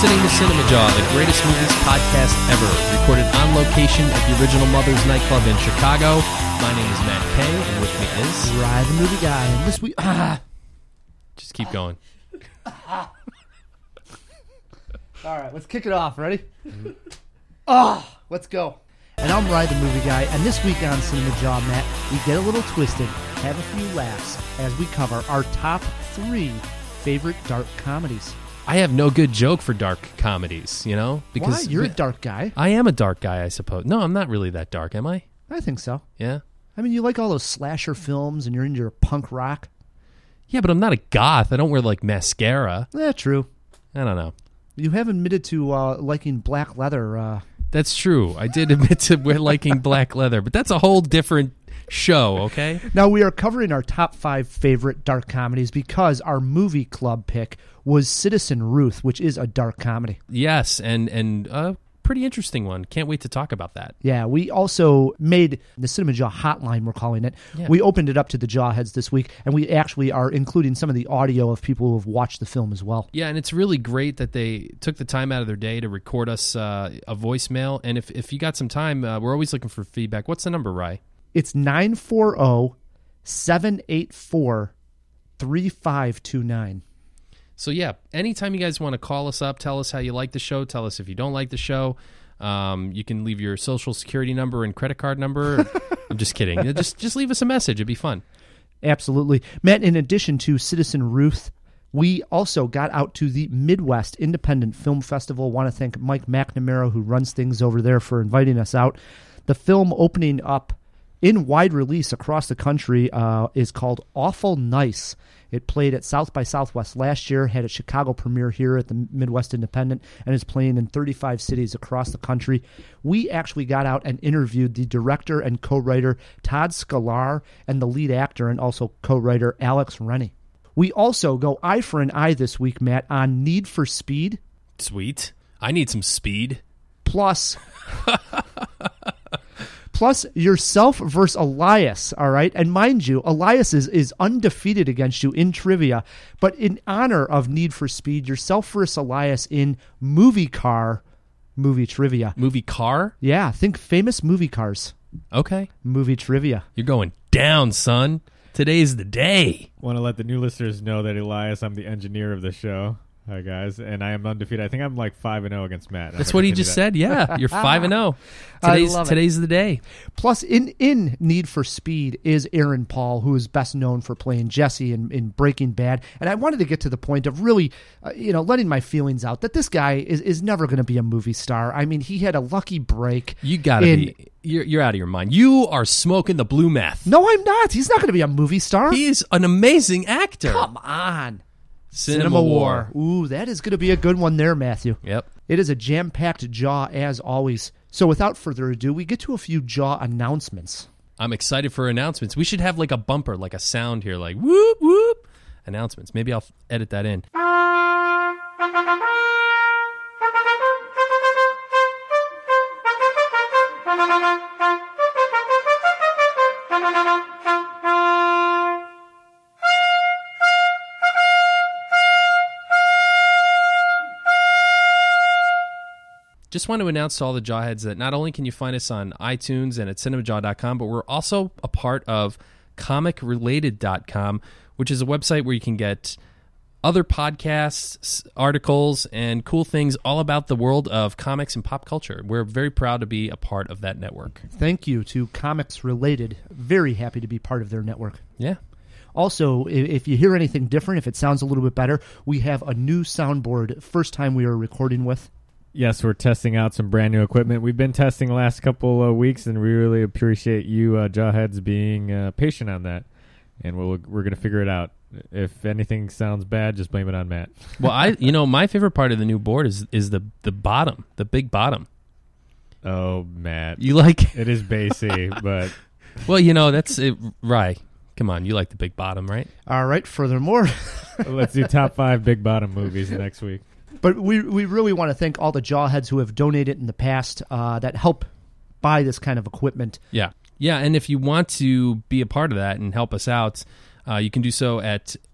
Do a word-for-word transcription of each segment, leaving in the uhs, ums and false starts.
listening to Cinema Jaw, the greatest movies podcast ever, recorded on location at the original Mother's nightclub in Chicago. My name is Matt Kay, and with me is... Rye, the movie guy, and this week... Ah. Just keep going. All right, let's kick it off. Ready? Mm-hmm. Oh, let's go. And I'm Rye, the movie guy, and this week on Cinema Jaw, Matt, we get a little twisted, have a few laughs, as we cover our top three favorite dark comedies. I have no good joke for dark comedies, you know? Because Why? You're a dark guy. I am a dark guy, I suppose. No, I'm not really that dark, am I? I think so. Yeah? I mean, you like all those slasher films, and you're into your punk rock. Yeah, but I'm not a goth. I don't wear, like, mascara. Yeah, true. I don't know. You have admitted to uh, liking black leather. Uh... That's true. I did admit to liking black leather, but that's a whole different show, okay? Now, we are covering our top five favorite dark comedies because our movie club pick was Citizen Ruth, which is a dark comedy. Yes, and and a pretty interesting one. Can't wait to talk about that. Yeah, we also made the Cinema Jaw hotline, we're calling it. Yeah. We opened it up to the Jawheads this week, and we actually are including some of the audio of people who have watched the film as well. Yeah, and it's really great that they took the time out of their day to record us uh, a voicemail. And if, if you got some time, uh, we're always looking for feedback. What's the number, Rye? It's nine four zero, seven eight four, three five two nine. So, yeah, anytime you guys want to call us up, tell us how you like the show, tell us if you don't like the show. Um, you can leave your social security number and credit card number. I'm just kidding. Just just leave us a message. It'd be fun. Absolutely. Matt, in addition to Citizen Ruth, we also got out to the Midwest Independent Film Festival. Want to thank Mike McNamara, who runs things over there, for inviting us out. The film opening up in wide release across the country uh, is called Awful Nice. It played at South by Southwest last year, had a Chicago premiere here at the Midwest Independent, and is playing in thirty-five cities across the country. We actually got out and interviewed the director and co-writer Todd Scalar and the lead actor and also co-writer Alex Rennie. We also go eye for an eye this week, Matt, on Need for Speed. Sweet. I need some speed. Plus... Plus, yourself versus Elias, all right? And mind you, Elias is, is undefeated against you in trivia. But in honor of Need for Speed, yourself versus Elias in movie car movie trivia. Movie car? Yeah, think famous movie cars. Okay. Movie trivia. You're going down, son. Today's the day. Want to let the new listeners know that Elias, I'm the engineer of the show. Hi, guys. And I am undefeated. I think I'm like five and oh against Matt. That's what he just said. Yeah, you're five and oh. Today's, I love it. Today's the day. Plus, in, in Need for Speed is Aaron Paul, who is best known for playing Jesse in, in Breaking Bad. And I wanted to get to the point of really, uh, you know, letting my feelings out that this guy is, is never going to be a movie star. I mean, he had a lucky break. You got to be. You're, you're out of your mind. You are smoking the blue meth. No, I'm not. He's not going to be a movie star. He's an amazing actor. Come on. Cinema, Cinema War. War. Ooh, that is going to be a good one there, Matthew. Yep. It is a jam-packed Jaw, as always. So without further ado, we get to a few Jaw announcements. I'm excited for announcements. We should have like a bumper, like a sound here, like whoop, whoop. Announcements. Maybe I'll edit that in. Just want to announce to all the Jawheads that not only can you find us on iTunes and at cinema jaw dot com, but we're also a part of comic related dot com, which is a website where you can get other podcasts, articles, and cool things all about the world of comics and pop culture. We're very proud to be a part of that network. Thank you to Comics Related. Very happy to be part of their network. Yeah. Also, if you hear anything different, if it sounds a little bit better, we have a new soundboard, first time we are recording with. Yes, we're testing out some brand new equipment. We've been testing the last couple of weeks, and we really appreciate you, uh, Jawheads, being uh, patient on that. And we'll, we're going to figure it out. If anything sounds bad, just blame it on Matt. Well, I, you know, my favorite part of the new board is is the the bottom, the big bottom. Oh, Matt, you like it is bassy, but well, you know, that's it, right. Come on, you like the big bottom, right? All right. Furthermore, let's do top five big bottom movies next week. But we we really want to thank all the Jawheads who have donated in the past uh, that help buy this kind of equipment. Yeah. Yeah, and if you want to be a part of that and help us out, uh, you can do so at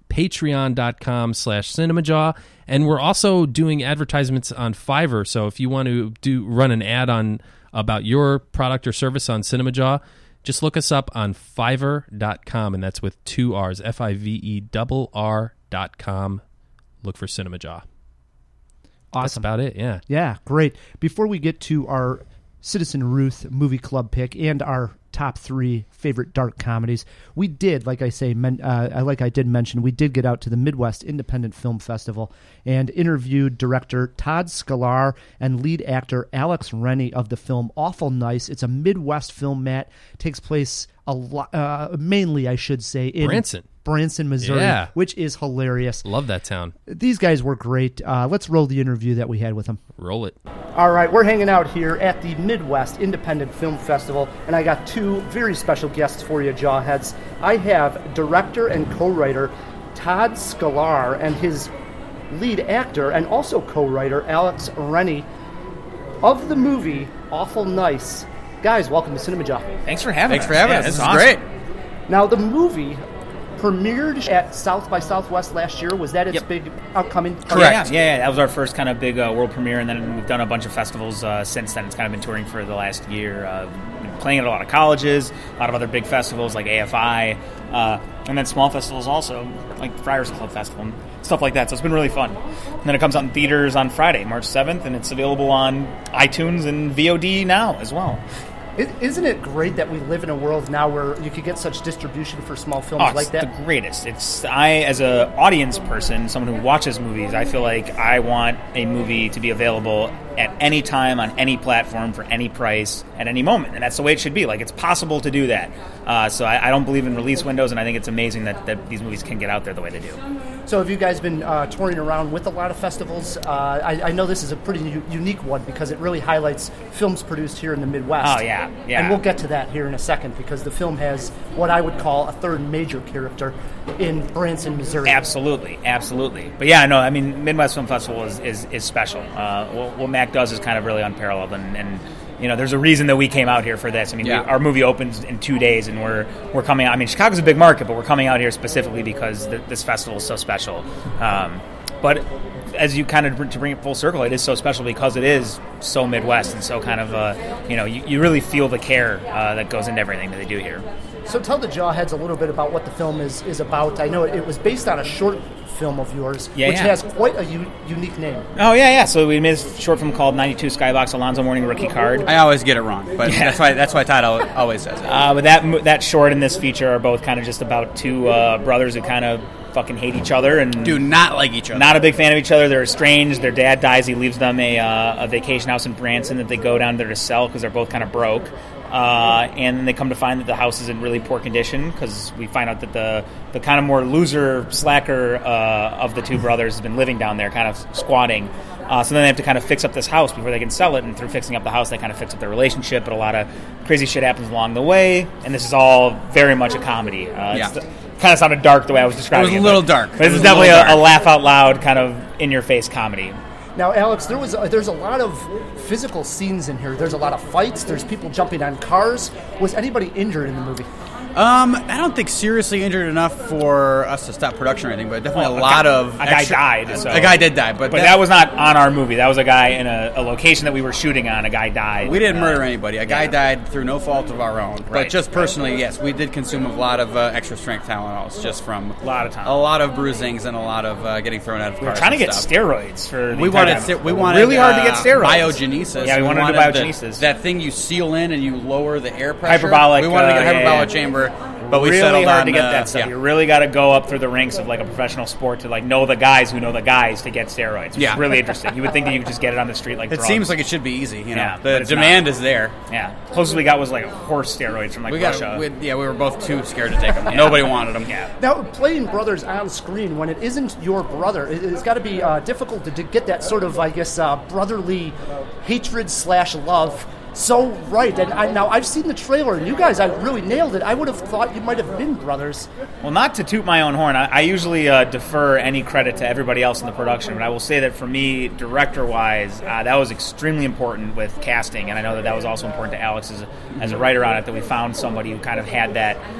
patreon.com slash cinemajaw. And we're also doing advertisements on Fiverr. So if you want to do run an ad on about your product or service on Cinemajaw, just look us up on fiverr dot com, and that's with two R's, F I V E R R dot com. Look for Cinemajaw. Awesome. That's about it, yeah. Yeah, great. Before we get to our Citizen Ruth movie club pick and our top three favorite dark comedies, we did, like I say, men, uh, like I did mention, we did get out to the Midwest Independent Film Festival and interviewed director Todd Scalar and lead actor Alex Rennie of the film Awful Nice. It's a Midwest film, Matt. It takes place a lot, uh, mainly, I should say, in Branson. Branson, Missouri, Yeah. which is hilarious. Love that town. These guys were great. Uh, let's roll the interview that we had with them. Roll it. All right, we're hanging out here at the Midwest Independent Film Festival, and I got two very special guests for you, Jawheads. I have director and co-writer Todd Scalar and his lead actor and also co-writer Alex Rennie of the movie Awful Nice. Guys, welcome to Cinema Jaw. Thanks for having Thanks us. for having Yeah, us. This This is is awesome. great. Now, the movie premiered at South by Southwest last year. Was that its Yep. big upcoming? Correct. Yeah, yeah, yeah, that was our first kind of big uh, world premiere, and then we've done a bunch of festivals uh, since then. It's kind of been touring for the last year, uh, been playing at a lot of colleges, a lot of other big festivals like A F I, uh, and then small festivals also, like Friars Club Festival, and stuff like that. So it's been really fun. And then it comes out in theaters on Friday, March seventh, and it's available on iTunes and V O D now as well. It, isn't it great that we live in a world now where you could get such distribution for small films Oh, it's like that? the greatest. It's I, as a audience person, someone who watches movies, I feel like I want a movie to be available at any time on any platform for any price at any moment, and that's the way it should be. Like, it's possible to do that. Uh, so I, I don't believe in release windows, and I think it's amazing that, that these movies can get out there the way they do. So have you guys been uh, touring around with a lot of festivals? Uh, I, I know this is a pretty u- unique one because it really highlights films produced here in the Midwest. Oh, yeah, yeah. And we'll get to that here in a second because the film has what I would call a third major character in Branson, Missouri. Absolutely, absolutely. But yeah, no, I mean, Midwest Film Festival is is, is special. Uh, what, what Mac does is kind of really unparalleled, and, and you know, there's a reason that we came out here for this. I mean, Yeah. we, our movie opens in two days, and we're we're coming out. I mean, Chicago's a big market, but we're coming out here specifically because th- this festival is so special. Um, but as you kind of br- to bring it full circle, it is so special because it is so Midwest and so kind of uh, you know, you, you really feel the care uh, that goes into everything that they do here. So tell the Jawheads a little bit about what the film is, is about. I know it, it was based on a short film of yours, Yeah, which yeah. has quite a u- unique name. Oh yeah, yeah. So we made a short film called ninety-two Skybox Alonzo Mourning Rookie Card. I always get it wrong, but Yeah. that's why that's why Todd al- always says it. Uh, but that mo- that short and this feature are both kind of just about two uh, brothers who kind of fucking hate each other and Do not like each other. not a big fan of each other. They're estranged. Their dad dies. He leaves them a, uh, a vacation house in Branson that they go down there to sell because they're both kind of broke. Uh, and then they come to find that the house is in really poor condition because we find out that the, the kind of more loser, slacker uh, of the two brothers has been living down there, kind of squatting. Uh, so then they have to kind of fix up this house before they can sell it, and through fixing up the house, they kind of fix up their relationship, but a lot of crazy shit happens along the way, and this is all very much a comedy. Uh, Yeah. it's the, kind of sounded dark the way I was describing it. It was a little but- dark. But It this was is a definitely little a, a dark. laugh out loud, kind of in-your-face comedy. Now, Alex, there was there's a lot of physical scenes in here. There's a lot of fights. There's people jumping on cars. Was anybody injured in the movie? Um, I don't think seriously injured enough for us to stop production or anything, but definitely Well, a lot guy, of a guy extra- died. So. A guy did die, but, But that, was not on our movie. That was a guy in a, a location that we were shooting on. A guy died. we didn't Uh, murder anybody. A guy yeah. died through no fault of our own. But Right. just personally, yes, we did consume a lot of uh, extra strength Tylenols just from A lot of time. a lot of bruisings and a lot of uh, getting thrown out of We were cars. trying to and get stuff. steroids for. The We entire wanted time. ster- we wanted really hard to uh, get steroids. Biogenesis. Yeah, we wanted to do wanted the- biogenesis. that thing you seal in and you lower the air pressure. Hyperbolic, We wanted to get a uh, yeah, hyperbolic yeah. chamber, but we really settled hard on to get uh, that stuff. yeah. You really got to go up through the ranks of like a professional sport to like know the guys who know the guys to get steroids. Which Yeah. is really interesting. You would think that you could just get it on the street like It drugs. seems like it should be easy. You know, Yeah, the but it's demand not. is there. Yeah, closest we got was like horse steroids from like We Russia. got, we, yeah, we were both too scared to take them. Nobody wanted them. yeah. Now, playing brothers on screen when it isn't your brother, it, it's got to be uh, difficult to, to get that sort of, I guess, uh, brotherly hatred slash love so right. And I, now I've seen the trailer, and you guys, I really nailed it. I would have thought you might have been brothers. Well, not to toot my own horn, I, I usually uh, defer any credit to everybody else in the production, but I will say that for me, director-wise, uh, that was extremely important with casting, and I know that that was also important to Alex as a, as a writer on it, that we found somebody who kind of had that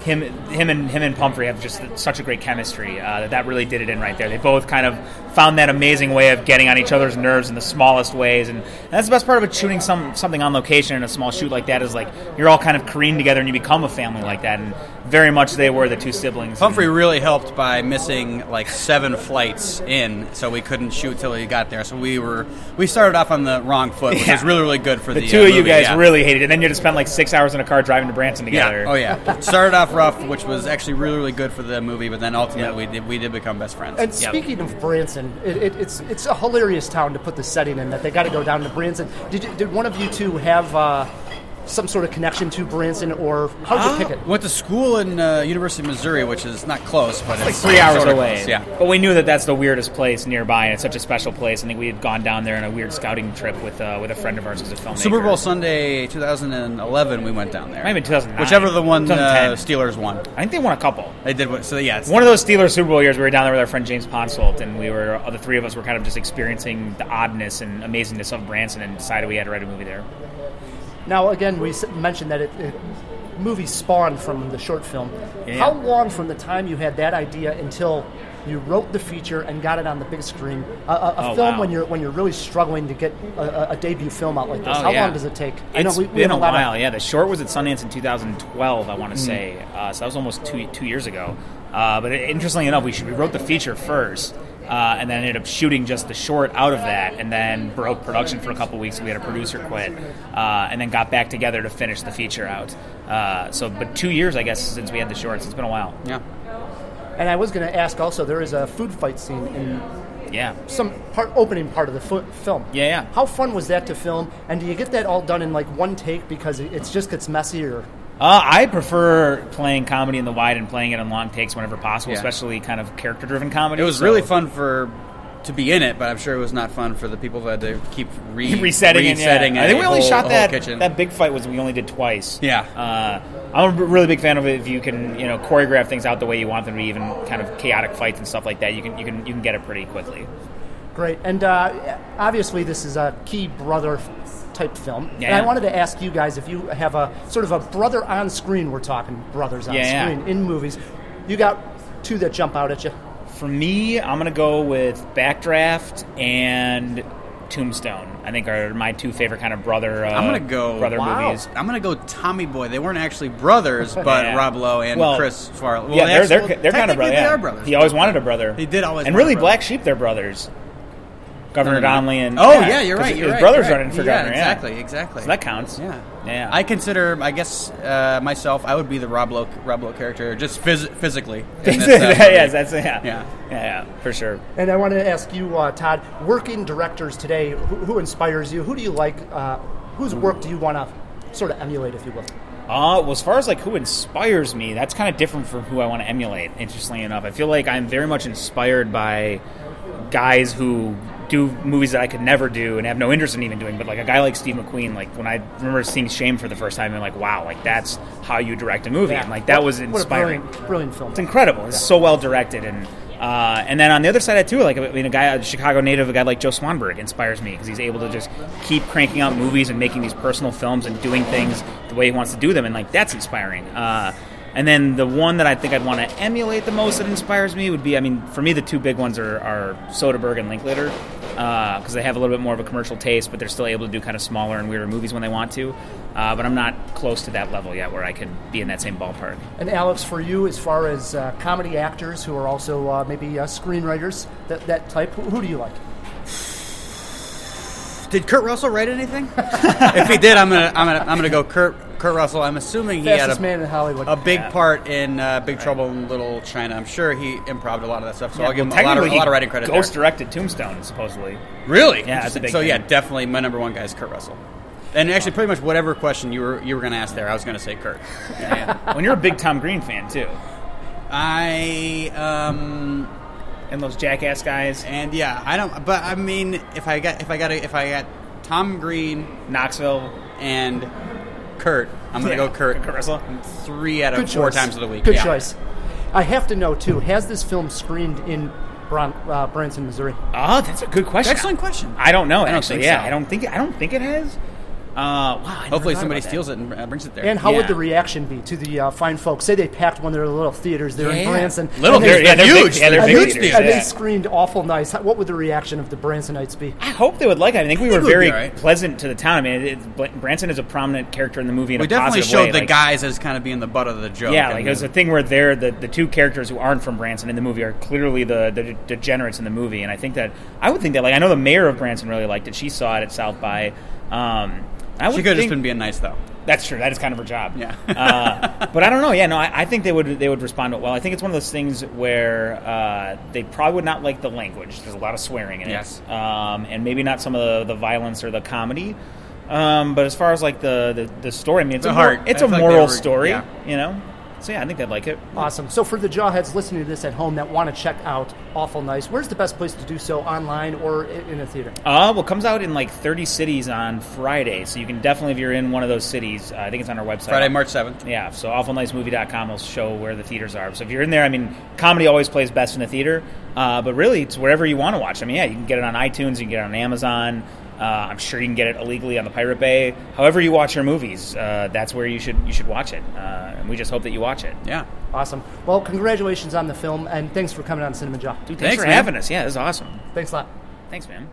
him, him and him and Pumphrey have just such a great chemistry uh, that that really did it in right there. They both kind of found that amazing way of getting on each other's nerves in the smallest ways, and, and that's the best part about shooting some something on location in a small shoot like that is like you're all kind of careened together and you become a family like that. And very much they were the two siblings. Pumphrey really helped by missing like seven flights in, so we couldn't shoot till he got there. So we were we started off on the wrong foot, which yeah. was really really good for the, the two uh, of movie, you guys yeah. really hated it. And then you had to spend like six hours in a car driving to Branson together. Yeah. Oh yeah. Started off rough, which was actually really really good for the movie, but then ultimately yep. we did we did become best friends. And yep. speaking of Branson, it, it, it's it's a hilarious town to put the setting in. That they got to go down to Branson. Did you, did one of you two have uh, some sort of connection to Branson, or how did you uh, pick it? Went to school in uh, University of Missouri, which is not close, but it's, it's like three hours sort of away. Close, yeah. But we knew that that's the weirdest place nearby, and it's such a special place. I think we had gone down there on a weird scouting trip with uh, with a friend of ours who's a filmmaker. Super Bowl Sunday two thousand eleven, we went down there. Maybe two thousand nine. Whichever the one uh, two thousand ten. Steelers won. I think they won a couple. They did. So yeah, it's one of those Steelers Super Bowl years. We were down there with our friend James Ponsolt, and we were uh, the three of us were kind of just experiencing the oddness and amazingness of Branson, and decided we had to write a movie there. Now, again, we s- mentioned that it, it movie spawned from the short film. Yeah. How long from the time you had that idea until you wrote the feature and got it on the big screen? A, a, a Oh, film wow. when you're when you're really struggling to get a, a debut film out like this. Oh, How yeah. long does it take? It's we, we been have a lot while. Of, Yeah, the short was at Sundance in two thousand twelve, I want to mm. say. Uh, so that was almost two two years ago. Uh, but it, interestingly enough, we, should, we wrote the feature first. Uh, and then ended up shooting just the short out of that, and then broke production for a couple weeks. We had a producer quit, uh, and then got back together to finish the feature out. Uh, so, but two years, I guess, since we had the shorts. It's been a while. Yeah. And I was going to ask also, there is a food fight scene in Yeah. some part opening part of the fo- film. Yeah, yeah. How fun was that to film? And do you get that all done in like one take because it, it just gets messier? Uh, I prefer playing comedy in the wide and playing it in long takes whenever possible, Yeah. especially kind of character-driven comedy. It was so. really fun for to be in it, but I'm sure it was not fun for the people that had to keep re- resetting, resetting. it. Yeah. I think we only whole, shot that kitchen. that big fight was we only did twice. Yeah. Uh, I'm a really big fan of it. If you can, you know, choreograph things out the way you want them to be, even kind of chaotic fights and stuff like that, you can you can you can get it pretty quickly. Great. And uh, obviously this is a key brother type film. Yeah, and I yeah. wanted to ask you guys if you have a sort of a brother on screen. We're talking brothers on Yeah, screen yeah. in movies. You got two that jump out at you. For me, I'm going to go with Backdraft and Tombstone. I think are my two favorite kind of brother. Uh, I'm gonna go brother wow. movies. I'm gonna go Tommy Boy. They weren't actually brothers, but Yeah. Rob Lowe and Well, Chris Farley. Well, yeah, they're they're, actually- they're kind of technically brothers. They Yeah. are brothers. He always wanted a brother. He did always and want really, a brother. Black Sheep, they're brothers. Governor Governor- Donnelly and Oh yeah, you're 'cause right. You're his right. brothers you're right. running for yeah, governor. Yeah, Exactly, exactly. So that counts. Yeah, yeah. I consider, I guess, uh, myself. I would be the Rob Lowe, Rob Lowe character, just phys- physically. in this, uh, yes, that's yeah. Yeah. yeah, yeah, for sure. And I wanted to ask you, uh, Todd, working directors today, who, who inspires you? Who do you like? Uh, whose work do you want to sort of emulate, if you will? Uh, well, as far as like who inspires me, that's kind of different from who I want to emulate. Interestingly enough, I feel like I'm very much inspired by guys who do movies that I could never do and have no interest in even doing. But like a guy like Steve McQueen, like when I remember seeing Shame for the first time, I'm like, wow, like that's how you direct a movie. Yeah. And like that What- was what a inspiring. brilliant, brilliant film. It's incredible. It's so well directed, and uh, and then on the other side of it too, like I mean, a guy, a Chicago native, a guy like Joe Swanberg inspires me because he's able to just keep cranking out movies and making these personal films and doing things the way he wants to do them, and like that's inspiring. Uh, and then the one that I think I'd want to emulate the most that inspires me would be, I mean, for me, the two big ones are, are Soderbergh and Linklater because uh, they have a little bit more of a commercial taste, but they're still able to do kind of smaller and weirder movies when they want to. Uh, but I'm not close to that level yet where I could be in that same ballpark. And Alex, for you, as far as uh, comedy actors who are also uh, maybe uh, screenwriters, that that type, who, who do you like? Did Kurt Russell write anything? If he did, I'm gonna, I'm gonna, I'm gonna go Kurt, Kurt Russell. I'm assuming he Fastest had a, man in Hollywood. a big Yeah. part in uh, Big Trouble in Little China. I'm sure he improved a lot of that stuff. So Yeah, I'll give well, him a lot of, technically, a lot of writing credit he ghost there. directed Tombstone, supposedly. Really? Yeah, that's a big So thing. yeah, definitely my number one guy is Kurt Russell. And actually, pretty much whatever question you were you were going to ask there, I was going to say Kurt. Yeah, yeah. When you're a big Tom Green fan too, I um and those Jackass guys, and yeah, I don't. But I mean, if I got if I got a, if I got Tom Green Knoxville, and Kurt, I'm going to Yeah, go Kurt. Kurt Russell. Three out of Good four choice. times of the week. Good yeah. choice. I have to know, too, has this film screened in Bron- uh, Branson, Missouri? Oh, that's a good question. Excellent question. I don't know. I don't actually, think yeah, so. I don't think I don't think it has. Uh, wow, I never Hopefully thought somebody about that. steals it and uh, brings it there. And how Yeah. would the reaction be to the uh, fine folks? Say they packed one of their little theaters there in Yeah. Branson. Little and they- theaters, yeah, they're huge. big- yeah, they're and big they, theaters, and they yeah. screamed awful nice. What would the reaction of the Bransonites be? I hope they would like it. I think we were it would be very all right. pleasant to the town. I mean, it, it, Branson is a prominent character in the movie in we a definitely positive showed way. the like, guys as kind of being the butt of the joke. Yeah, and like there's a thing where they're the, the two characters who aren't from Branson in the movie are clearly the, the degenerates in the movie, and I think that I would think that like I know the mayor of Branson really liked it. She saw it at South by. Um, I would she could have just think- been being nice, though. That's true. That is kind of her job. Yeah. uh, but I don't know. Yeah, no, I, I think they would they would respond to it well. I think it's one of those things where uh, they probably would not like the language. There's a lot of swearing in it, Yes. um, and maybe not some of the, the violence or the comedy. Um, but as far as like the, the, the story, I mean, it's The a mor- heart. it's I a feel like they moral were- story, yeah. you know. So yeah, I think they'd like it. Awesome. So for the Jawheads listening to this at home that want to check out Awful Nice, where's the best place to do so, online or i- in a theater? Uh, well, it comes out in like thirty cities on Friday, so you can definitely, if you're in one of those cities, uh, I think it's on our website. Friday, March seventh. Yeah, so awful nice movie dot com will show where the theaters are. So if you're in there, I mean, comedy always plays best in the theater, uh, but really it's wherever you want to watch. I mean, yeah, you can get it on iTunes, you can get it on Amazon. Uh, I'm sure you can get it illegally on the Pirate Bay. However you watch your movies, uh, that's where you should you should watch it. Uh, and we just hope that you watch it. Yeah. Awesome. Well, congratulations on the film, and thanks for coming on Cinema Jaw. Dude, thanks, Thanks, for man. having us. Yeah, this is awesome. Thanks a lot. Thanks, man.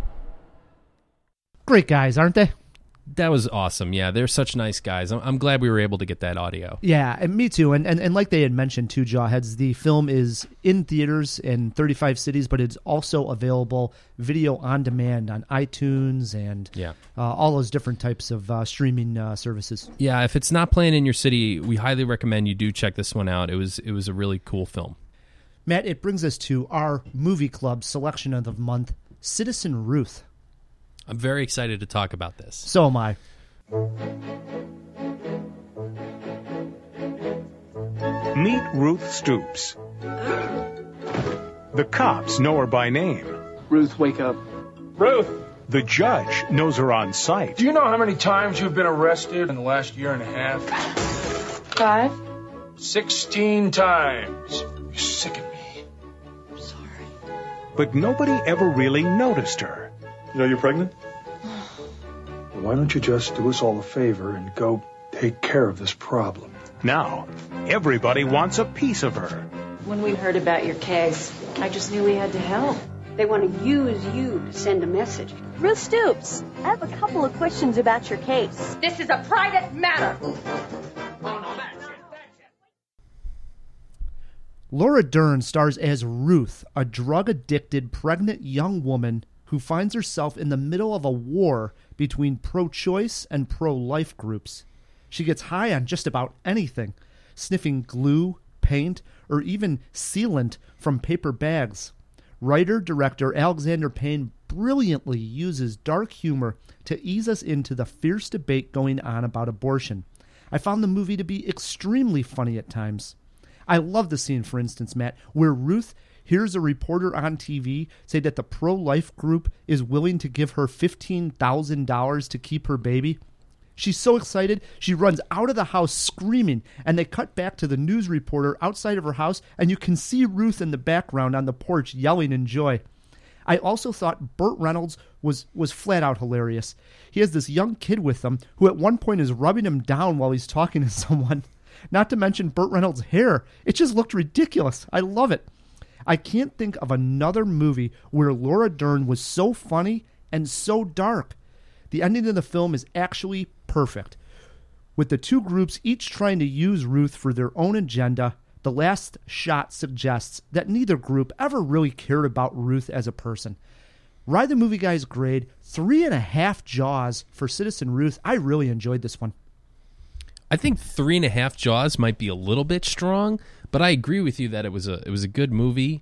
Great guys, aren't they? That was awesome. Yeah, they're such nice guys. I'm, I'm glad we were able to get that audio. Yeah, and me too. And, and and like they had mentioned too, Jawheads, the film is in theaters in thirty-five cities, but it's also available video on demand on iTunes and Yeah. uh, all those different types of uh, streaming uh, services. Yeah, if it's not playing in your city, we highly recommend you do check this one out. It was it was a really cool film. Matt, it brings us to our movie club selection of the month, Citizen Ruth. I'm very excited to talk about this. So am I. Meet Ruth Stoops. The cops know her by name. Ruth, wake up. Ruth! The judge knows her on sight. Do you know how many times you've been arrested in the last year and a half? Five? Sixteen times. You're sick of me. Sorry. But nobody ever really noticed her. You know you're pregnant? Well, why don't you just do us all a favor and go take care of this problem? Now, everybody wants a piece of her. When we heard about your case, I just knew we had to help. They want to use you to send a message. Ruth Stoops, I have a couple of questions about your case. This is a private matter. Laura Dern stars as Ruth, a drug-addicted pregnant young woman who finds herself in the middle of a war between pro-choice and pro-life groups. She gets high on just about anything, sniffing glue, paint, or even sealant from paper bags. Writer-director Alexander Payne brilliantly uses dark humor to ease us into the fierce debate going on about abortion. I found the movie to be extremely funny at times. I love the scene, for instance, Matt, where Ruth hears a reporter on T V say that the pro-life group is willing to give her fifteen thousand dollars to keep her baby. She's so excited, she runs out of the house screaming, and they cut back to the news reporter outside of her house, and you can see Ruth in the background on the porch yelling in joy. I also thought Burt Reynolds was, was flat out hilarious. He has this young kid with him who at one point is rubbing him down while he's talking to someone. Not to mention Burt Reynolds' hair. It just looked ridiculous. I love it. I can't think of another movie where Laura Dern was so funny and so dark. The ending of the film is actually perfect. With the two groups each trying to use Ruth for their own agenda, the last shot suggests that neither group ever really cared about Ruth as a person. Ride the Movie Guy's grade, three and a half Jaws for Citizen Ruth. I really enjoyed this one. I think three and a half Jaws might be a little bit strong, but I agree with you that it was a it was a good movie.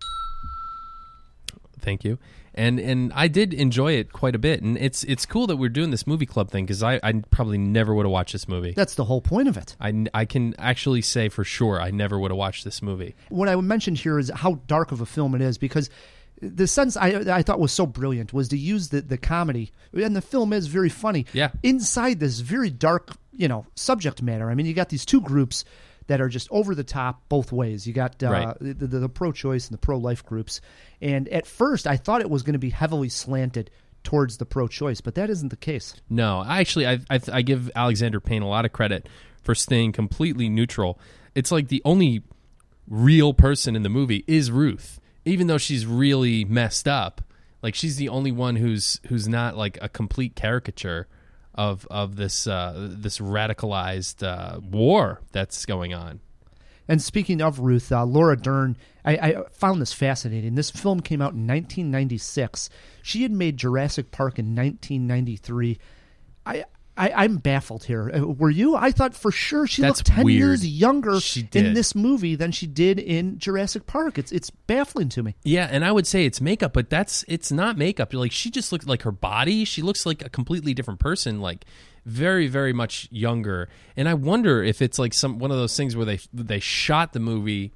Thank you, and and I did enjoy it quite a bit, and it's it's cool that we're doing this movie club thing because I, I probably never would have watched this movie. That's the whole point of it. I, I can actually say for sure I never would have watched this movie. What I mentioned here is how dark of a film it is because the sense I I thought was so brilliant was to use the, the comedy, and the film is very funny. Yeah. Inside this very dark, you know, subject matter. I mean, you got these two groups that are just over the top both ways. You got uh, Right. the, the, the pro-choice and the pro-life groups. And at first, I thought it was going to be heavily slanted towards the pro-choice, but that isn't the case. No, I actually, I, I, I give Alexander Payne a lot of credit for staying completely neutral. It's like the only real person in the movie is Ruth, even though she's really messed up. Like, she's the only one who's who's not like a complete caricature of of this uh, this radicalized uh, war that's going on. And speaking of Ruth, uh, Laura Dern, I, I found this fascinating. This film came out in nineteen ninety-six. She had made Jurassic Park in nineteen ninety-three. I, I, I'm baffled here. Uh, Were you? I thought for sure she That's looked ten weird. years younger She did. in this movie than she did in Jurassic Park. It's it's baffling to me. Yeah, and I would say it's makeup, but that's it's not makeup. Like, she just looks like her body. She looks like a completely different person. Like, very, very much younger. And I wonder if it's like some one of those things where they they shot the movie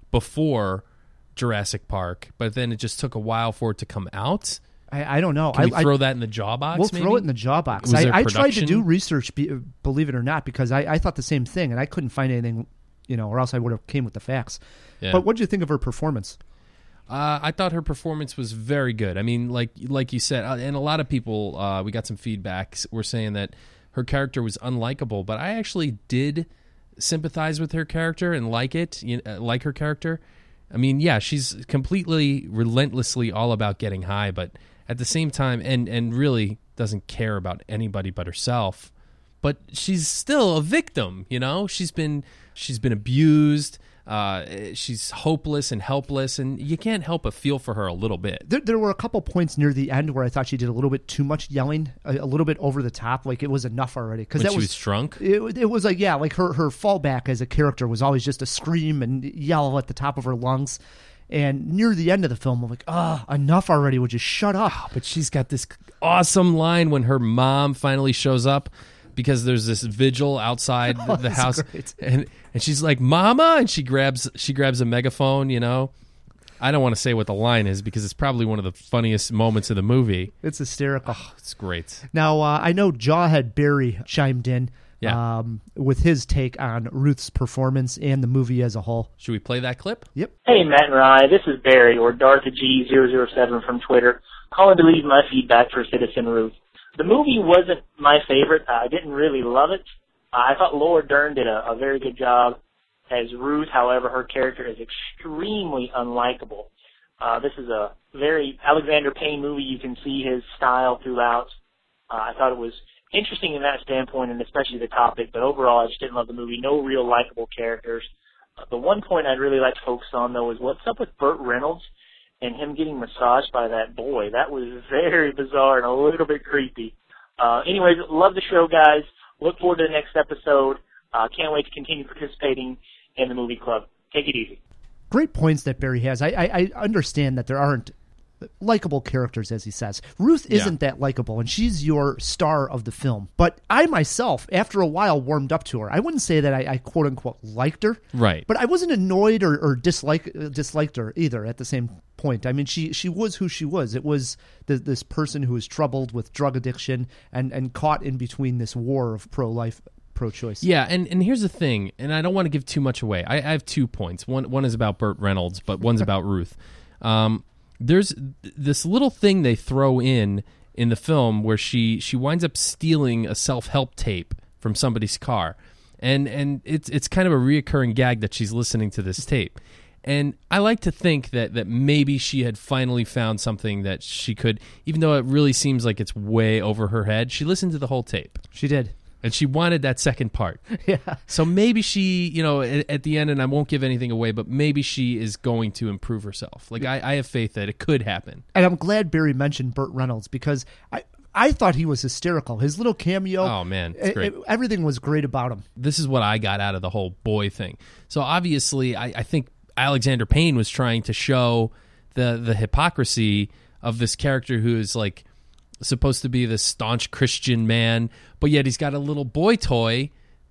before Jurassic Park, but then it just took a while for it to come out. I, I don't know. Can we I, throw I, that in the jaw box? We'll maybe? throw it in the jaw box. Was I, there I tried to production? do research, be, believe it or not, because I, I thought the same thing, and I couldn't find anything, you know, or else I would have came with the facts. Yeah. But what did you think of her performance? Uh, I thought her performance was very good. I mean, like like you said, uh, and a lot of people, uh, we got some feedback, were saying that her character was unlikable, but I actually did sympathize with her character and like it, you know, like her character. I mean, yeah, she's completely, relentlessly all about getting high, but at the same time, and, and really doesn't care about anybody but herself. But she's still a victim, you know? She's been she's been abused. Uh, she's hopeless and helpless, and you can't help but feel for her a little bit. There, there were a couple points near the end where I thought she did a little bit too much yelling, a, a little bit over the top, like it was enough already. Because When that she was, was drunk? It, it was like, yeah, like her, her fallback as a character was always just to scream and yell at the top of her lungs. And near the end of the film, I'm like, oh, enough already. Would you shut up? Oh, but she's got this awesome line when her mom finally shows up, because there's this vigil outside Oh, the that's house, great. and and she's like, "Mama," and she grabs she grabs a megaphone. You know, I don't want to say what the line is because it's probably one of the funniest moments of the movie. It's hysterical. Oh, it's great. Now, uh, I know Jawhead Barry chimed in Yeah. um, with his take on Ruth's performance and the movie as a whole. Should we play that clip? Yep. Hey, Matt and Rye, this is Barry, or Darth G zero zero seven from Twitter, calling to leave my feedback for Citizen Ruth. The movie wasn't my favorite. I didn't really love it. I thought Laura Dern did a, a very good job as Ruth. However, her character is extremely unlikable. Uh, this is a very Alexander Payne movie. You can see his style throughout. Uh, I thought it was interesting in that standpoint, and especially the topic, but overall I just didn't love the movie. No real likable characters. Uh, the one point I'd really like to focus on, though, is what's up with Burt Reynolds and him getting massaged by that boy. That was very bizarre and a little bit creepy. Uh, anyways, love the show, guys. Look forward to the next episode. Uh, can't wait to continue participating in the movie club. Take it easy. Great points that Barry has. I, I, I understand that there aren't likable characters, as he says. Ruth isn't Yeah. that likable, and she's your star of the film. But I myself, after a while, warmed up to her. I wouldn't say that I, I quote-unquote liked her. Right. But I wasn't annoyed or, or dislike, uh, disliked her either at the same point. I mean, she, she was who she was. It was the, this person who was troubled with drug addiction and, and caught in between this war of pro-life, pro-choice. Yeah, and, and here's the thing, and I don't want to give too much away. I, I have two points. One one is about Burt Reynolds, but one's about Ruth. Um, there's this little thing they throw in in the film where she, she winds up stealing a self-help tape from somebody's car. And and it's it's kind of a reoccurring gag that she's listening to this tape. And I like to think that, that maybe she had finally found something that she could, even though it really seems like it's way over her head, she listened to the whole tape. She did. And she wanted that second part. Yeah. So maybe she, you know, at, at the end, and I won't give anything away, but maybe she is going to improve herself. Like, I, I have faith that it could happen. And I'm glad Barry mentioned Burt Reynolds because I I thought he was hysterical. His little cameo. Oh, man. It's it- great. it- everything was great about him. This is what I got out of the whole boy thing. So obviously, I, I think Alexander Payne was trying to show the the hypocrisy of this character who is like supposed to be this staunch Christian man, but yet he's got a little boy toy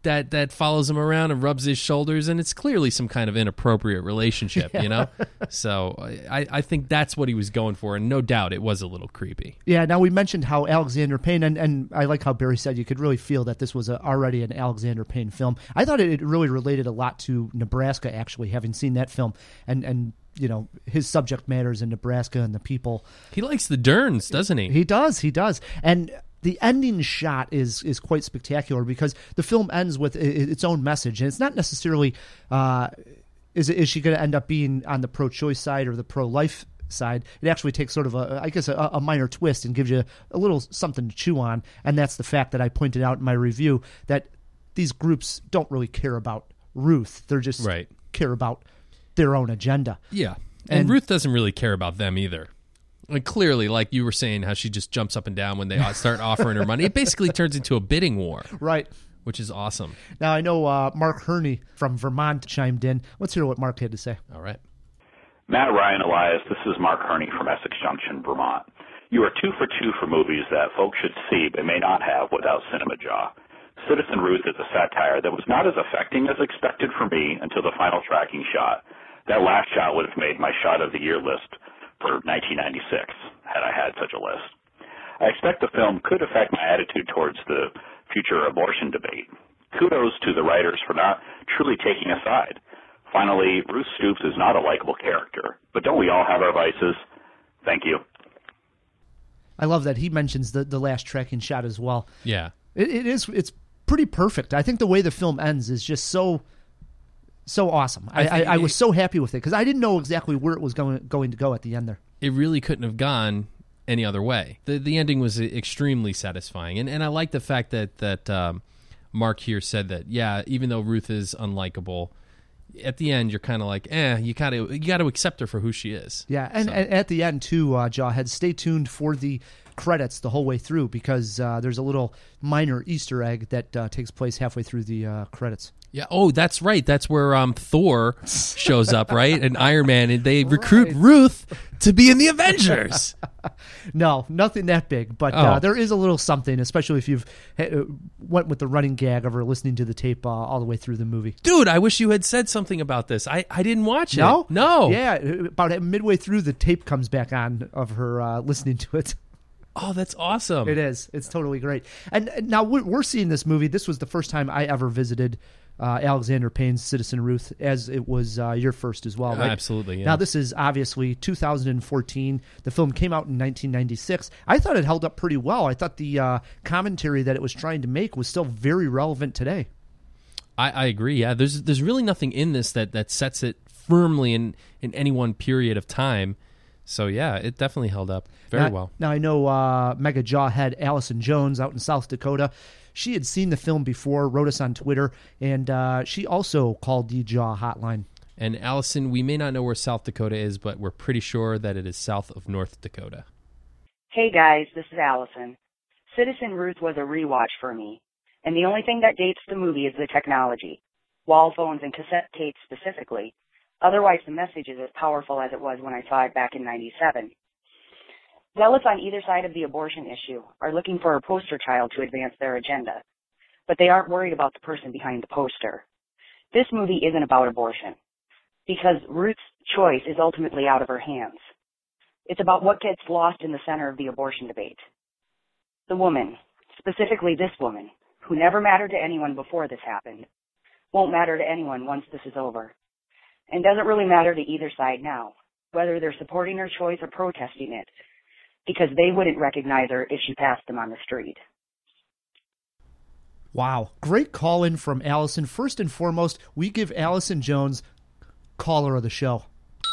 that that follows him around and rubs his shoulders, and it's clearly some kind of inappropriate relationship, Yeah. you know? So I, I think that's what he was going for, and no doubt it was a little creepy. Yeah, now we mentioned how Alexander Payne, and, and I like how Barry said you could really feel that this was a, already an Alexander Payne film. I thought it, it really related a lot to Nebraska, actually, having seen that film, and, and you know, his subject matters in Nebraska and the people. He likes the Derns, doesn't he? He does, he does. And the ending shot is is quite spectacular because the film ends with its own message, and it's not necessarily uh, is is she going to end up being on the pro-choice side or the pro-life side. It actually takes sort of a I guess a, a minor twist and gives you a little something to chew on, and that's the fact that I pointed out in my review that these groups don't really care about Ruth; they're just right. care about their own agenda. Yeah, and, and Ruth doesn't really care about them either. Like clearly, like you were saying, how she just jumps up and down when they start offering her money. It basically turns into a bidding war. Right. Which is awesome. Now, I know uh, Mark Herney from Vermont chimed in. Let's hear what Mark had to say. All right. Matt, Ryan, Elias, this is Mark Herney from Essex Junction, Vermont. You are two for two for movies that folks should see but may not have without Cinema Jaw. Citizen Ruth is a satire that was not as affecting as expected for me until the final tracking shot. That last shot would have made my shot of the year list for nineteen ninety-six, had I had such a list. I expect the film could affect my attitude towards the future abortion debate. Kudos to the writers for not truly taking a side. Finally, Ruth Stoops is not a likable character, but don't we all have our vices? Thank you. I love that he mentions the, the last tracking shot as well. Yeah. It, it is, it's pretty perfect. I think the way the film ends is just so... So awesome. I, I, I was so happy with it because I didn't know exactly where it was going going to go at the end there. It really couldn't have gone any other way. The the ending was extremely satisfying. And and I like the fact that, that um, Mark here said that, yeah, even though Ruth is unlikable, at the end you're kind of like, eh, you gotta, you got to accept her for who she is. Yeah, and, so. and at the end too, uh, Jawhead, stay tuned for the credits the whole way through because uh, there's a little minor Easter egg that uh, takes place halfway through the uh, credits. Yeah. Oh, that's right. That's where um, Thor shows up, right? And Iron Man, and they recruit right. Ruth to be in the Avengers. No, nothing that big, but oh. uh, there is a little something, especially if you've uh, went with the running gag of her listening to the tape uh, all the way through the movie. Dude, I wish you had said something about this. I, I didn't watch it. No? No. Yeah, about midway through, the tape comes back on of her uh, listening to it. Oh, that's awesome. It is. It's totally great. And now we're seeing this movie. This was the first time I ever visited uh, Alexander Payne's Citizen Ruth, as it was uh, your first as well, right? Uh, absolutely, yeah. Now, this is obviously two thousand fourteen. The film came out in nineteen ninety-six. I thought it held up pretty well. I thought the uh, commentary that it was trying to make was still very relevant today. I, I agree, yeah. There's there's really nothing in this that, that sets it firmly in, in any one period of time. So, yeah, it definitely held up very now, well. Now, I know uh, Mega Jawhead Allison Jones out in South Dakota. She had seen the film before, wrote us on Twitter, and uh, she also called the Jaw hotline. And, Allison, we may not know where South Dakota is, but we're pretty sure that it is south of North Dakota. Hey, guys, this is Allison. Citizen Ruth was a rewatch for me, and the only thing that dates the movie is the technology, wall phones and cassette tapes specifically. Otherwise, the message is as powerful as it was when I saw it back in ninety-seven. Zealots on either side of the abortion issue are looking for a poster child to advance their agenda, but they aren't worried about the person behind the poster. This movie isn't about abortion, because Ruth's choice is ultimately out of her hands. It's about what gets lost in the center of the abortion debate. The woman, specifically this woman, who never mattered to anyone before this happened, won't matter to anyone once this is over. And doesn't really matter to either side now, whether they're supporting her choice or protesting it, because they wouldn't recognize her if she passed them on the street. Wow. Great call in from Allison. First and foremost, we give Allison Jones caller of the show.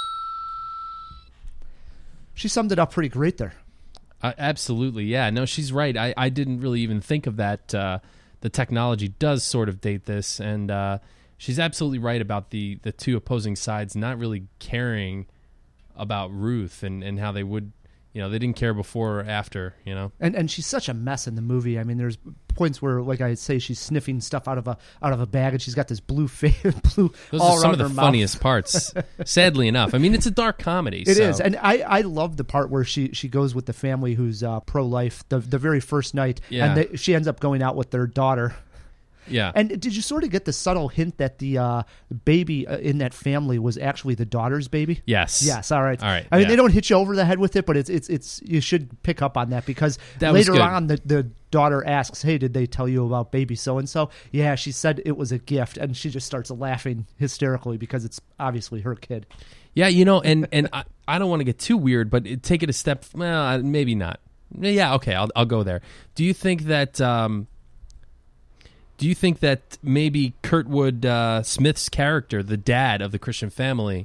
She summed it up pretty great there. Uh, absolutely, yeah. No, she's right. I, I didn't really even think of that. Uh, the technology does sort of date this, and uh, she's absolutely right about the, the two opposing sides not really caring about Ruth and, and how they would, you know, they didn't care before or after, you know. And and she's such a mess in the movie. I mean, there's points where, like I say, she's sniffing stuff out of a out of a bag, and she's got this blue face, blue Those all are some around of the her funniest mouth. parts. Sadly enough, I mean, it's a dark comedy. It so. is, and I, I love the part where she, she goes with the family who's uh, pro life the the very first night, yeah. and they, she ends up going out with their daughter. Yeah. And did you sort of get the subtle hint that the uh, baby uh, in that family was actually the daughter's baby? Yes. Yes. All right. All right. I mean, yeah. they don't hit you over the head with it, but it's it's it's you should pick up on that because That was later good. on the the daughter asks, "Hey, did they tell you about baby so and so?" Yeah, she said it was a gift, and she just starts laughing hysterically because it's obviously her kid. Yeah, you know, and and I, I don't want to get too weird, but it, take it a step. Well, maybe not. Yeah, okay, I'll I'll go there. Do you think that? Um, do you think that maybe Kurtwood uh, Smith's character, the dad of the Christian family,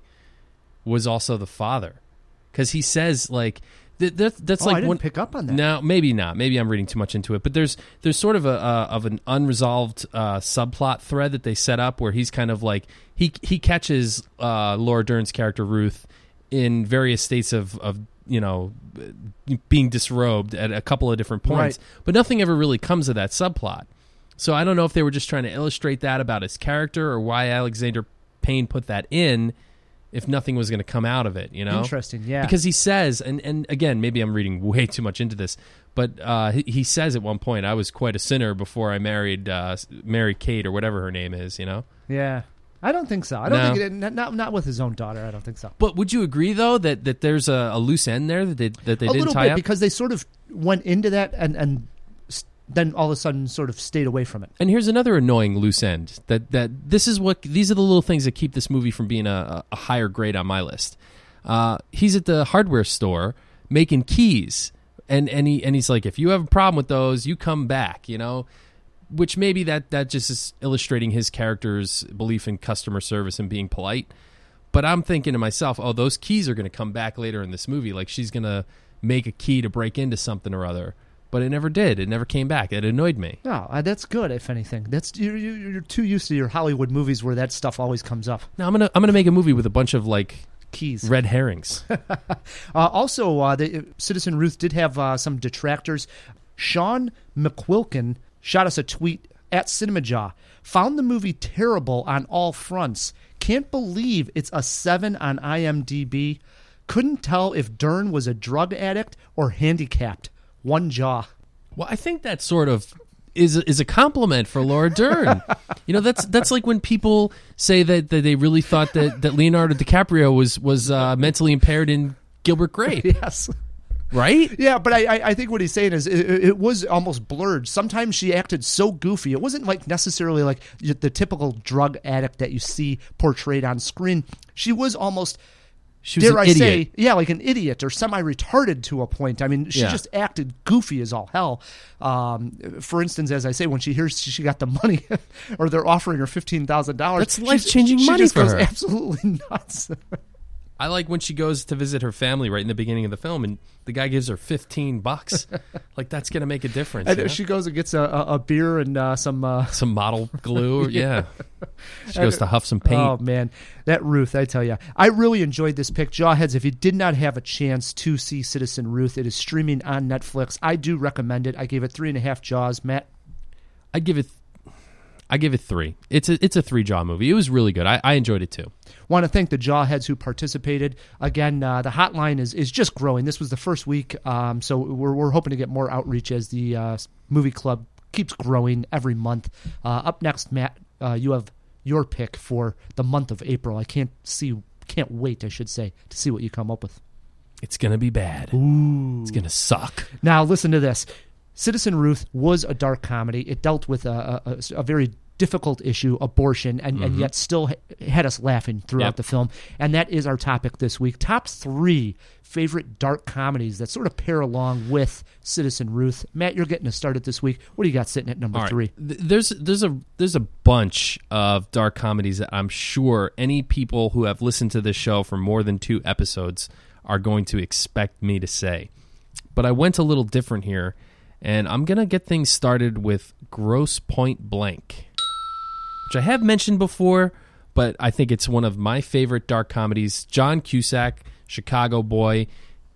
was also the father? Because he says like th- th- that's oh, like I didn't one, pick up on that. No, maybe not. Maybe I'm reading too much into it. But there's there's sort of a uh, of an unresolved uh, subplot thread that they set up where he's kind of like he he catches uh, Laura Dern's character Ruth in various states of of you know being disrobed at a couple of different points, Right. but nothing ever really comes of that subplot. So I don't know if they were just trying to illustrate that about his character or why Alexander Payne put that in. If nothing was going to come out of it, you know? Interesting, yeah. Because he says, and, and again, maybe I'm reading way too much into this, but uh, he, he says at one point, I was quite a sinner before I married uh, married Kate or whatever her name is, you know? Yeah. I don't think so. I don't No. think it, not not with his own daughter. I don't think so. But would you agree, though, that, that there's a, a loose end there that they, that they a didn't little tie bit up? because they sort of went into that and and s- then all of a sudden sort of stayed away from it. And here's another annoying loose end that that this is what these are the little things that keep this movie from being a, a higher grade on my list. Uh, he's at the hardware store making keys, and and he and he's like, if you have a problem with those, you come back, you know. Which maybe that that just is illustrating his character's belief in customer service and being polite. But I'm thinking to myself, oh, those keys are going to come back later in this movie. Like she's going to make a key to break into something or other. But it never did. It never came back. It annoyed me. No, uh, that's good. If anything, that's you're, you're you're too used to your Hollywood movies where that stuff always comes up. Now I'm gonna I'm gonna make a movie with a bunch of like keys, red herrings. uh, also, uh, the, Citizen Ruth did have uh, some detractors. Sean McQuilkin shot us a tweet at CinemaJaw. Found the movie terrible on all fronts. Can't believe it's a seven on IMDb. Couldn't tell if Dern was a drug addict or handicapped. One jaw. Well, I think that sort of is a, is a compliment for Laura Dern. You know, that's that's like when people say that, that they really thought that, that Leonardo DiCaprio was was uh, mentally impaired in Gilbert Grape. Yes. Right? Yeah, but I, I think what he's saying is it, it was almost blurred. Sometimes she acted so goofy. It wasn't like necessarily like the typical drug addict that you see portrayed on screen. She was almost, she was dare an I idiot. say, yeah, like an idiot or semi-retarded to a point. I mean, she Yeah. just acted goofy as all hell. Um, for instance, as I say, when she hears she got the money or they're offering her fifteen thousand dollars. That's life-changing she money just for goes her. absolutely nuts. I like when she goes to visit her family right in the beginning of the film, and the guy gives her fifteen bucks. Like that's going to make a difference. And you know? she goes and gets a, a, a beer and uh, some uh, some model glue. yeah. She And- goes to huff some paint. Oh man, that Ruth! I tell you, I really enjoyed this pick. Jawheads, if you did not have a chance to see Citizen Ruth, it is streaming on Netflix. I do recommend it. I gave it three and a half jaws. Matt, I give it. I give it three. It's a it's a three jaw movie. It was really good. I, I enjoyed it too. want to thank the Jawheads who participated. Again, uh, the hotline is is just growing. This was the first week, um, so we're we're hoping to get more outreach as the uh, movie club keeps growing every month. Uh, up next, Matt, uh, you have your pick for the month of April. I can't see, can't wait. I should say to see what you come up with. It's gonna be bad. Ooh, it's gonna suck. Now listen to this. Citizen Ruth was a dark comedy. It dealt with a, a, a very difficult issue, abortion, and, Mm-hmm. and yet still had us laughing throughout Yep. the film. And that is our topic this week. Top three favorite dark comedies that sort of pair along with Citizen Ruth. Matt, you're getting us started this week. What do you got sitting at number All right. three? Th- There's there's a there's a bunch of dark comedies that I'm sure any people who have listened to this show for more than two episodes are going to expect me to say. But I went a little different here, and I'm going to get things started with Gross Point Blank, which I have mentioned before, but I think it's one of my favorite dark comedies. John Cusack, Chicago boy,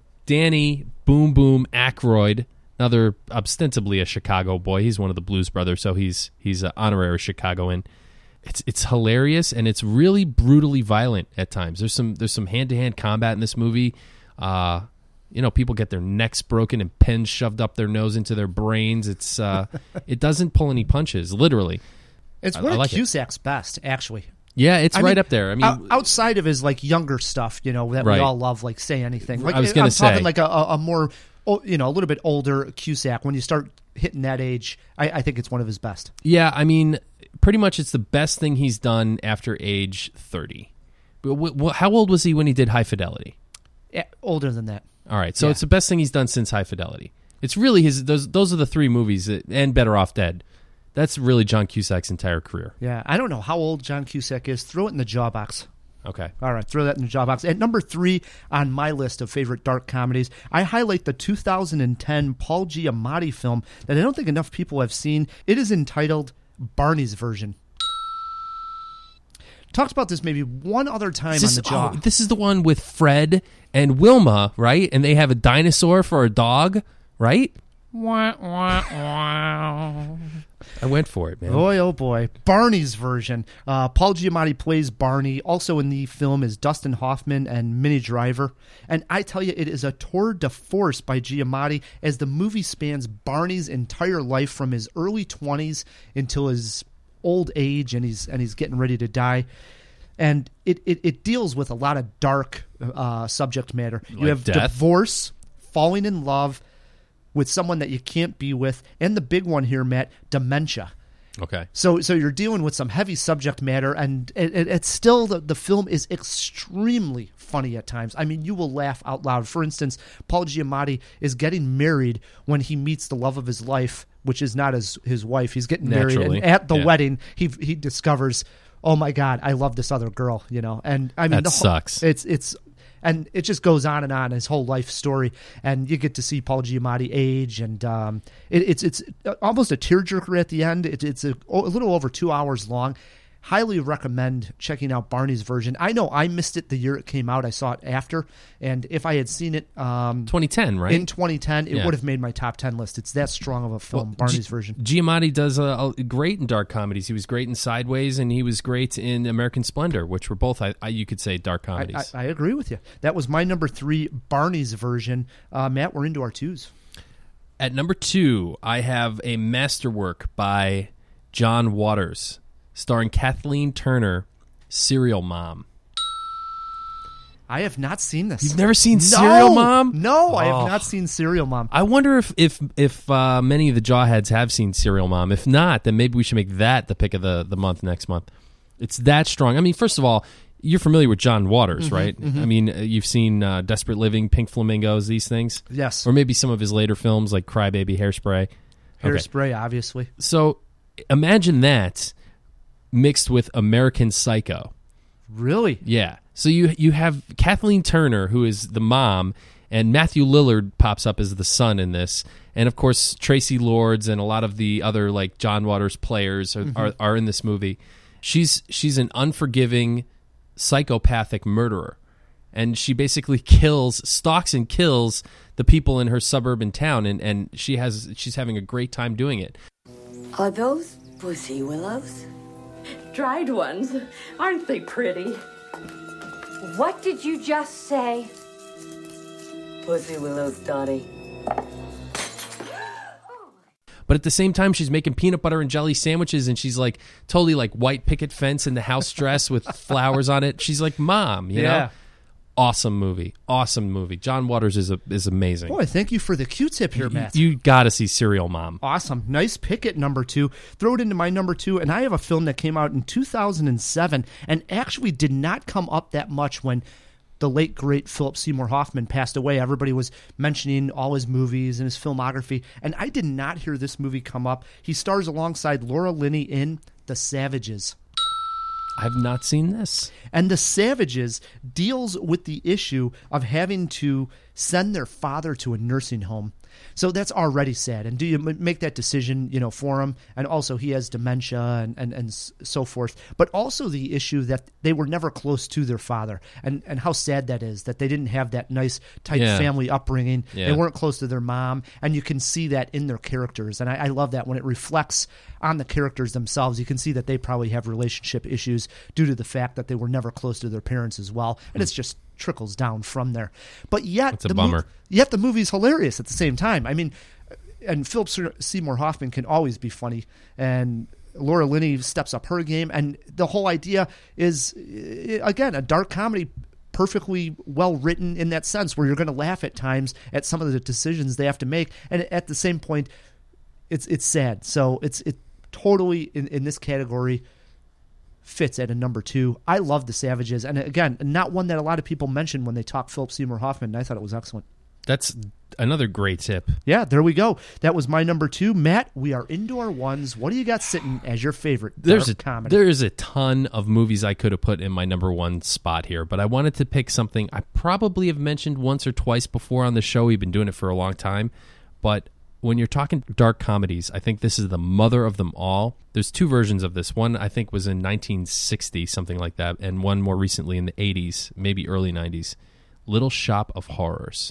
Danny Boom Boom Aykroyd, another ostensibly a Chicago boy. He's one of the Blues Brothers, so he's he's an honorary Chicagoan. It's it's hilarious, and it's really brutally violent at times. There's some there's some hand to hand combat in this movie. Uh, you know, people get their necks broken and pens shoved up their nose into their brains. It's uh, it doesn't pull any punches, literally. It's I, one I of like it. Cusack's best, actually. Yeah, it's I right mean, up there. I mean, out- outside of his like younger stuff, you know, that Right. we all love, like Say Anything. Like, I was gonna I'm talking say. like a, a, a more, oh, you know, a little bit older Cusack. When you start hitting that age, I, I think it's one of his best. yeah, I mean, pretty much it's the best thing he's done after age thirty. But wh- wh- how old was he when he did High Fidelity? Yeah, older than that. All right, so Yeah. it's the best thing he's done since High Fidelity. It's really his. Those those are the three movies that, and Better Off Dead. That's really John Cusack's entire career. Yeah, I don't know how old John Cusack is. Throw it in the jaw box. Okay. All right, throw that in the jaw box. At number three on my list of favorite dark comedies, I highlight the two thousand ten Paul Giamatti film that I don't think enough people have seen. It is entitled Barney's Version. Talked about this maybe one other time Is this, on the jaw. oh, this is the one with Fred and Wilma, right? And they have a dinosaur for a dog, right? Wah, wah, wah. I went for it, man. Boy, oh boy. Barney's Version. Uh, Paul Giamatti plays Barney. Also in the film is Dustin Hoffman and Minnie Driver. And I tell you, it is a tour de force by Giamatti as the movie spans Barney's entire life from his early twenties until his old age, and he's and he's getting ready to die. And it, it, it deals with a lot of dark uh, subject matter. Like you have death? divorce, falling in love with someone that you can't be with, and the big one here, Matt, dementia. Okay. So so you're dealing with some heavy subject matter, and it, it, it's still, the, the film is extremely funny at times. I mean, you will laugh out loud. For instance, Paul Giamatti is getting married when he meets the love of his life, which is not his, his wife. He's getting married, Naturally. and at the Yeah. wedding, he he discovers, oh my God, I love this other girl, you know. And I mean, That the whole- sucks. It's it's and it just goes on and on, his whole life story, and you get to see Paul Giamatti age, and um, it, it's it's almost a tearjerker at the end. It, it's a, a little over two hours long. Highly recommend checking out Barney's Version. I know I missed it the year it came out. I saw it after, and if I had seen it um, twenty ten, right? in twenty ten, it Yeah. would have made my top ten list. It's that strong of a film, Well, Barney's Gi- Version. Giamatti does a, a great in dark comedies. He was great in Sideways, and he was great in American Splendor, which were both, I, I, you could say, dark I, comedies. I, I agree with you. That was my number three, Barney's Version. Uh, Matt, we're into our twos. At number two, I have a masterwork by John Waters, starring Kathleen Turner, Serial Mom. I have not seen this. You've never seen No! Serial Mom? No, I Oh. have not seen Serial Mom. I wonder if if if uh, many of the Jawheads have seen Serial Mom. If not, then maybe we should make that the pick of the, the month next month. It's that strong. I mean, first of all, you're familiar with John Waters, Mhm, right? mhm. I mean, uh, you've seen uh, Desperate Living, Pink Flamingos, these things. Yes. Or maybe some of his later films like Crybaby, Hairspray. Okay. Hairspray, obviously. So imagine that mixed with American Psycho. Really? Yeah. So you you have Kathleen Turner, who is the mom, and Matthew Lillard pops up as the son in this, and of course Tracy Lords and a lot of the other like John Waters players are, Mhm. are, are in this movie. She's she's an unforgiving, psychopathic murderer, and she basically kills, stalks and kills the people in her suburban town, and, and she has she's having a great time doing it. Are those pussy willows? Dried ones. Aren't they pretty? What did you just say? Pussy willows, Dottie. But at the same time, she's making peanut butter and jelly sandwiches, and she's like totally like white picket fence in the house dress with flowers on it. She's like mom, you Yeah. know. Awesome movie, awesome movie. John Waters is a, is amazing. Boy, thank you for the Q-tip here, Matt. You, you got to see Serial Mom. Awesome. Nice pick at number two. Throw it into my number two. And I have a film that came out in two thousand seven and actually did not come up that much when the late, great Philip Seymour Hoffman passed away. Everybody was mentioning all his movies and his filmography. And I did not hear this movie come up. He stars alongside Laura Linney in The Savages. I've not seen this. And The Savages deals with the issue of having to send their father to a nursing home. So that's already sad. And do you m- make that decision, you know, for him? And also he has dementia and, and, and s- so forth. But also the issue that they were never close to their father, and, and how sad that is, that they didn't have that nice, tight Yeah. family upbringing. Yeah. They weren't close to their mom. And you can see that in their characters. And I, I love that when it reflects on the characters themselves. You can see that they probably have relationship issues due to the fact that they were never close to their parents as well. And it's just trickles down from there. But yet, That's a the bummer. yet the movie's hilarious at the same time. I mean, and Philip Seymour Hoffman can always be funny, and Laura Linney steps up her game, and the whole idea is, again, a dark comedy, perfectly well written in that sense, where you're going to laugh at times at some of the decisions they have to make, and at the same point, it's it's sad. So it's it totally in, in this category fits at a number two. I love The Savages, and again, not one that a lot of people mention when they talk Philip Seymour Hoffman, and I thought it was excellent. That's another great tip. Yeah, there we go. That was my number two. Matt, we are into our ones. What do you got sitting as your favorite There's a comedy? There's a ton of movies I could have put in my number one spot here, but I wanted to pick something I probably have mentioned once or twice before on the show. We've been doing it for a long time, but when you're talking dark comedies, I think this is the mother of them all. There's two versions of this. One I think was in nineteen sixty, something like that, and one more recently in the eighties, maybe early nineties. Little Shop of Horrors.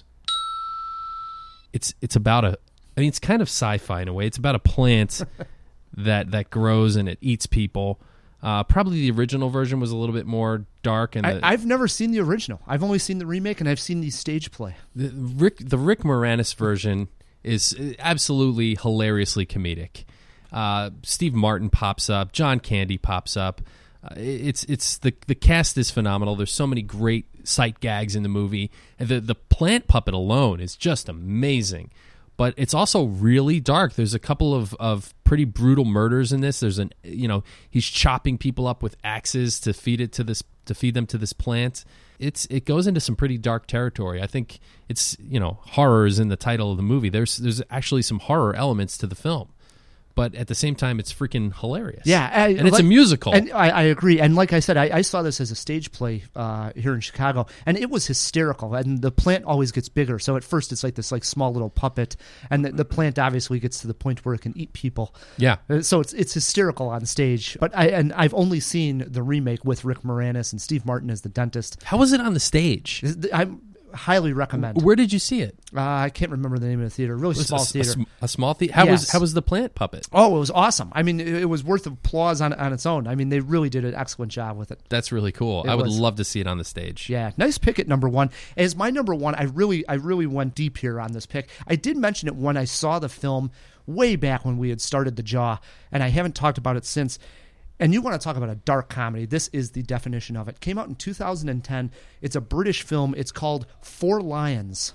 It's it's about a, I mean, it's kind of sci-fi in a way. It's about a plant that that grows and it eats people. Uh, probably the original version was a little bit more dark. And the, I, I've never seen the original. I've only seen the remake, and I've seen the stage play. The Rick the Rick Moranis version is absolutely hilariously comedic. Uh, Steve Martin pops up. John Candy pops up. Uh, it's it's the the cast is phenomenal. There's so many great sight gags in the movie. And the the plant puppet alone is just amazing. But it's also really dark. There's a couple of, of pretty brutal murders in this. There's an you know he's chopping people up with axes to feed it to this to feed them to this plant. It's it goes into some pretty dark territory. I think it's you know horror is in the title of the movie. There's there's actually some horror elements to the film, but at the same time, it's freaking hilarious. Yeah, I, and it's like, a musical. And I, I agree. And like I said, I, I saw this as a stage play uh, here in Chicago, and it was hysterical. And the plant always gets bigger. So at first, it's like this like small little puppet, and the, the plant obviously gets to the point where it can eat people. Yeah. So it's it's hysterical on stage. But I and I've only seen the remake with Rick Moranis and Steve Martin as the dentist. How was it on the stage? I'm highly recommend. Where did you see it? Uh, I can't remember the name of the theater. Really small a, theater. A, a small theater. How yes. was how was the plant puppet? Oh, it was awesome. I mean, it, it was worth applause on on its own. I mean, they really did an excellent job with it. That's really cool. It I would was. love to see it on the stage. Yeah, nice pick at number one. As my number one, I really I really went deep here on this pick. I did mention it when I saw the film way back when we had started The Jaw, and I haven't talked about it since. And you want to talk about a dark comedy. This is the definition of it. Came out in two thousand ten. It's a British film. It's called Four Lions.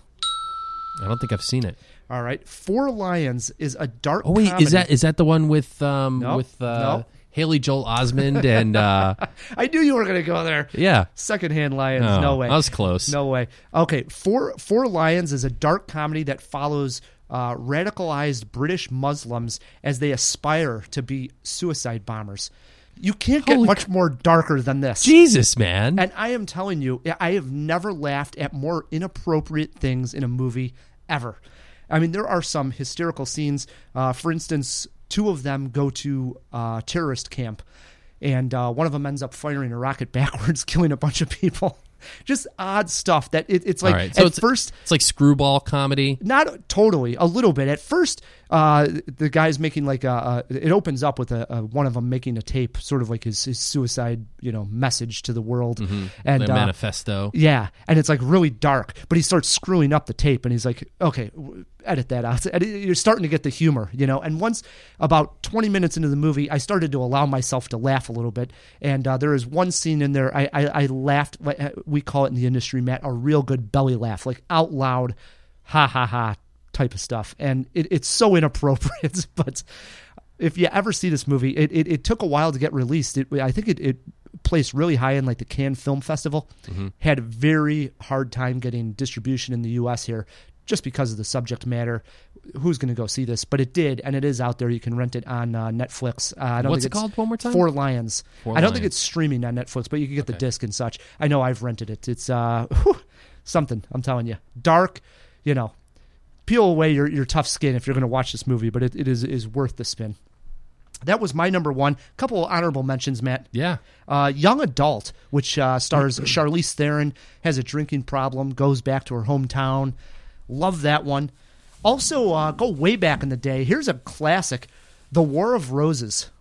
I don't think I've seen it. All right. Four Lions is a dark Oh, wait. comedy. Is that is that the one with um No, with uh, no. Haley Joel Osment and uh, I knew you were going to go there. Yeah. Secondhand Lions. Oh, no way. I was close. No way. Okay. Four Four Lions is a dark comedy that follows uh, radicalized British Muslims as they aspire to be suicide bombers. You can't get Holy much more darker than this. Jesus, man. And I am telling you, I have never laughed at more inappropriate things in a movie ever. I mean, there are some hysterical scenes. Uh, for instance, two of them go to uh, terrorist camp, and uh, one of them ends up firing a rocket backwards, killing a bunch of people. Just odd stuff that it, it's like All right. So at it's, first it's like screwball comedy. Not totally, a little bit. At first, uh, the guy's making like a, a it opens up with a, a one of them making a tape, sort of like his, his suicide, you know, message to the world, Mm-hmm. and The uh, manifesto. Yeah, and it's like really dark, but he starts screwing up the tape, and he's like, okay, w- edit that out. And you're starting to get the humor, you know. And once about twenty minutes into the movie, I started to allow myself to laugh a little bit, and uh, there is one scene in there I, I, I laughed. We call it in the industry, Matt, a real good belly laugh, like out loud, ha ha ha type of stuff. And it, it's so inappropriate, but if you ever see this movie, it, it, it took a while to get released. It, I think it, it placed really high in like the Cannes Film Festival. Mm-hmm. Had a very hard time getting distribution in the U S here just because of the subject matter. Who's going to go see this? But it did, and it is out there. You can rent it on uh, Netflix. Uh, I don't What's think it it's called one more time? Four Lions. Four I don't Lions. think it's streaming on Netflix, but you can get Okay. the disc and such. I know I've rented it. It's uh, whew, something, I'm telling you. Dark, you know. Peel away your, your tough skin if you're going to watch this movie, but it, it is is worth the spin. That was my number one. Couple of honorable mentions, Matt. Yeah. Uh, Young Adult, which uh, stars Charlize Theron, has a drinking problem, goes back to her hometown. Love that one. Also, uh, go way back in the day. Here's a classic, The War of Roses.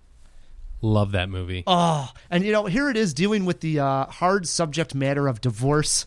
Love that movie. Oh, and you know, here it is dealing with the uh, hard subject matter of divorce,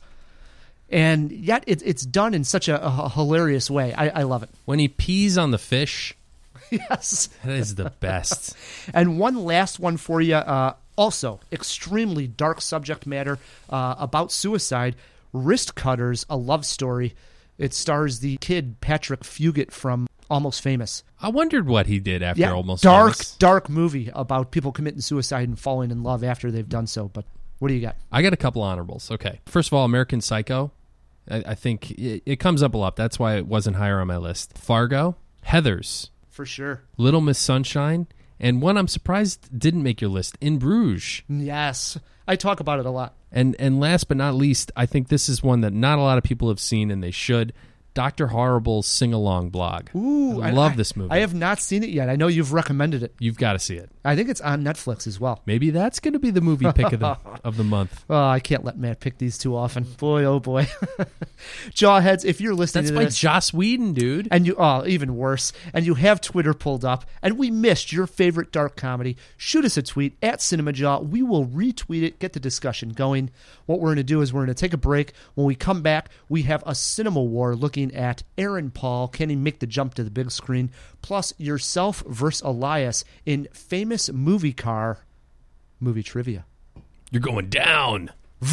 and yet it, it's done in such a, a hilarious way. I, I love it. When he pees on the fish Yes. That is the best. And one last one for you. Uh, also, extremely dark subject matter uh, about suicide. Wrist Cutters, a love story. It stars the kid Patrick Fugit from Almost Famous. I wondered what he did after yeah, Almost dark, Famous. Dark movie about people committing suicide and falling in love after they've done so. But what do you got? I got a couple honorables. Okay. First of all, American Psycho. I, I think it, it comes up a lot. That's why it wasn't higher on my list. Fargo. Heathers. For sure. Little Miss Sunshine. And one I'm surprised didn't make your list, In Bruges. Yes. I talk about it a lot. And and last but not least, I think this is one that not a lot of people have seen, and they should. Doctor Horrible's Sing-Along blog. Ooh, I love I, this movie. I have not seen it yet. I know you've recommended it. You've got to see it. I think it's on Netflix as well. Maybe that's going to be the movie pick of the of the month. Oh, I can't let Matt pick these too often. Boy, oh boy. Jawheads, if you're listening That's to by this, Joss Whedon, dude. And you, oh, even worse. And you have Twitter pulled up, and we missed your favorite dark comedy, shoot us a tweet at CinemaJaw. We will retweet it, get the discussion going. What we're going to do is we're going to take a break. When we come back, we have a cinema war looking at Aaron Paul. Can he make the jump to the big screen? Plus, yourself versus Elias in famous movie car movie trivia. You're going down.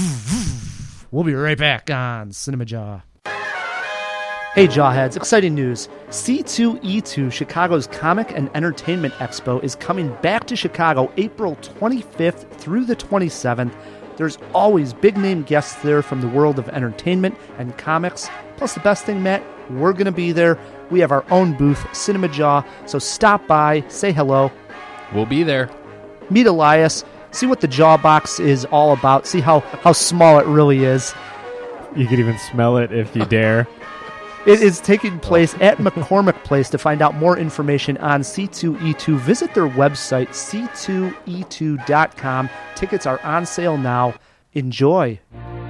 We'll be right back on Cinema Jaw. Hey Jawheads, exciting news. C two E two, Chicago's Comic and Entertainment Expo, is coming back to Chicago April twenty-fifth through the twenty-seventh. There's always big-name guests there from the world of entertainment and comics. Plus, the best thing, Matt, we're going to be there. We have our own booth, Cinema Jaw, so stop by, say hello. We'll be there. Meet Elias, see what the Jaw Box is all about, see how, how small it really is. You could even smell it if you dare. It is taking place at McCormick Place. To find out more information on C two E two, visit their website, C two E two dot com. Tickets are on sale now. Enjoy.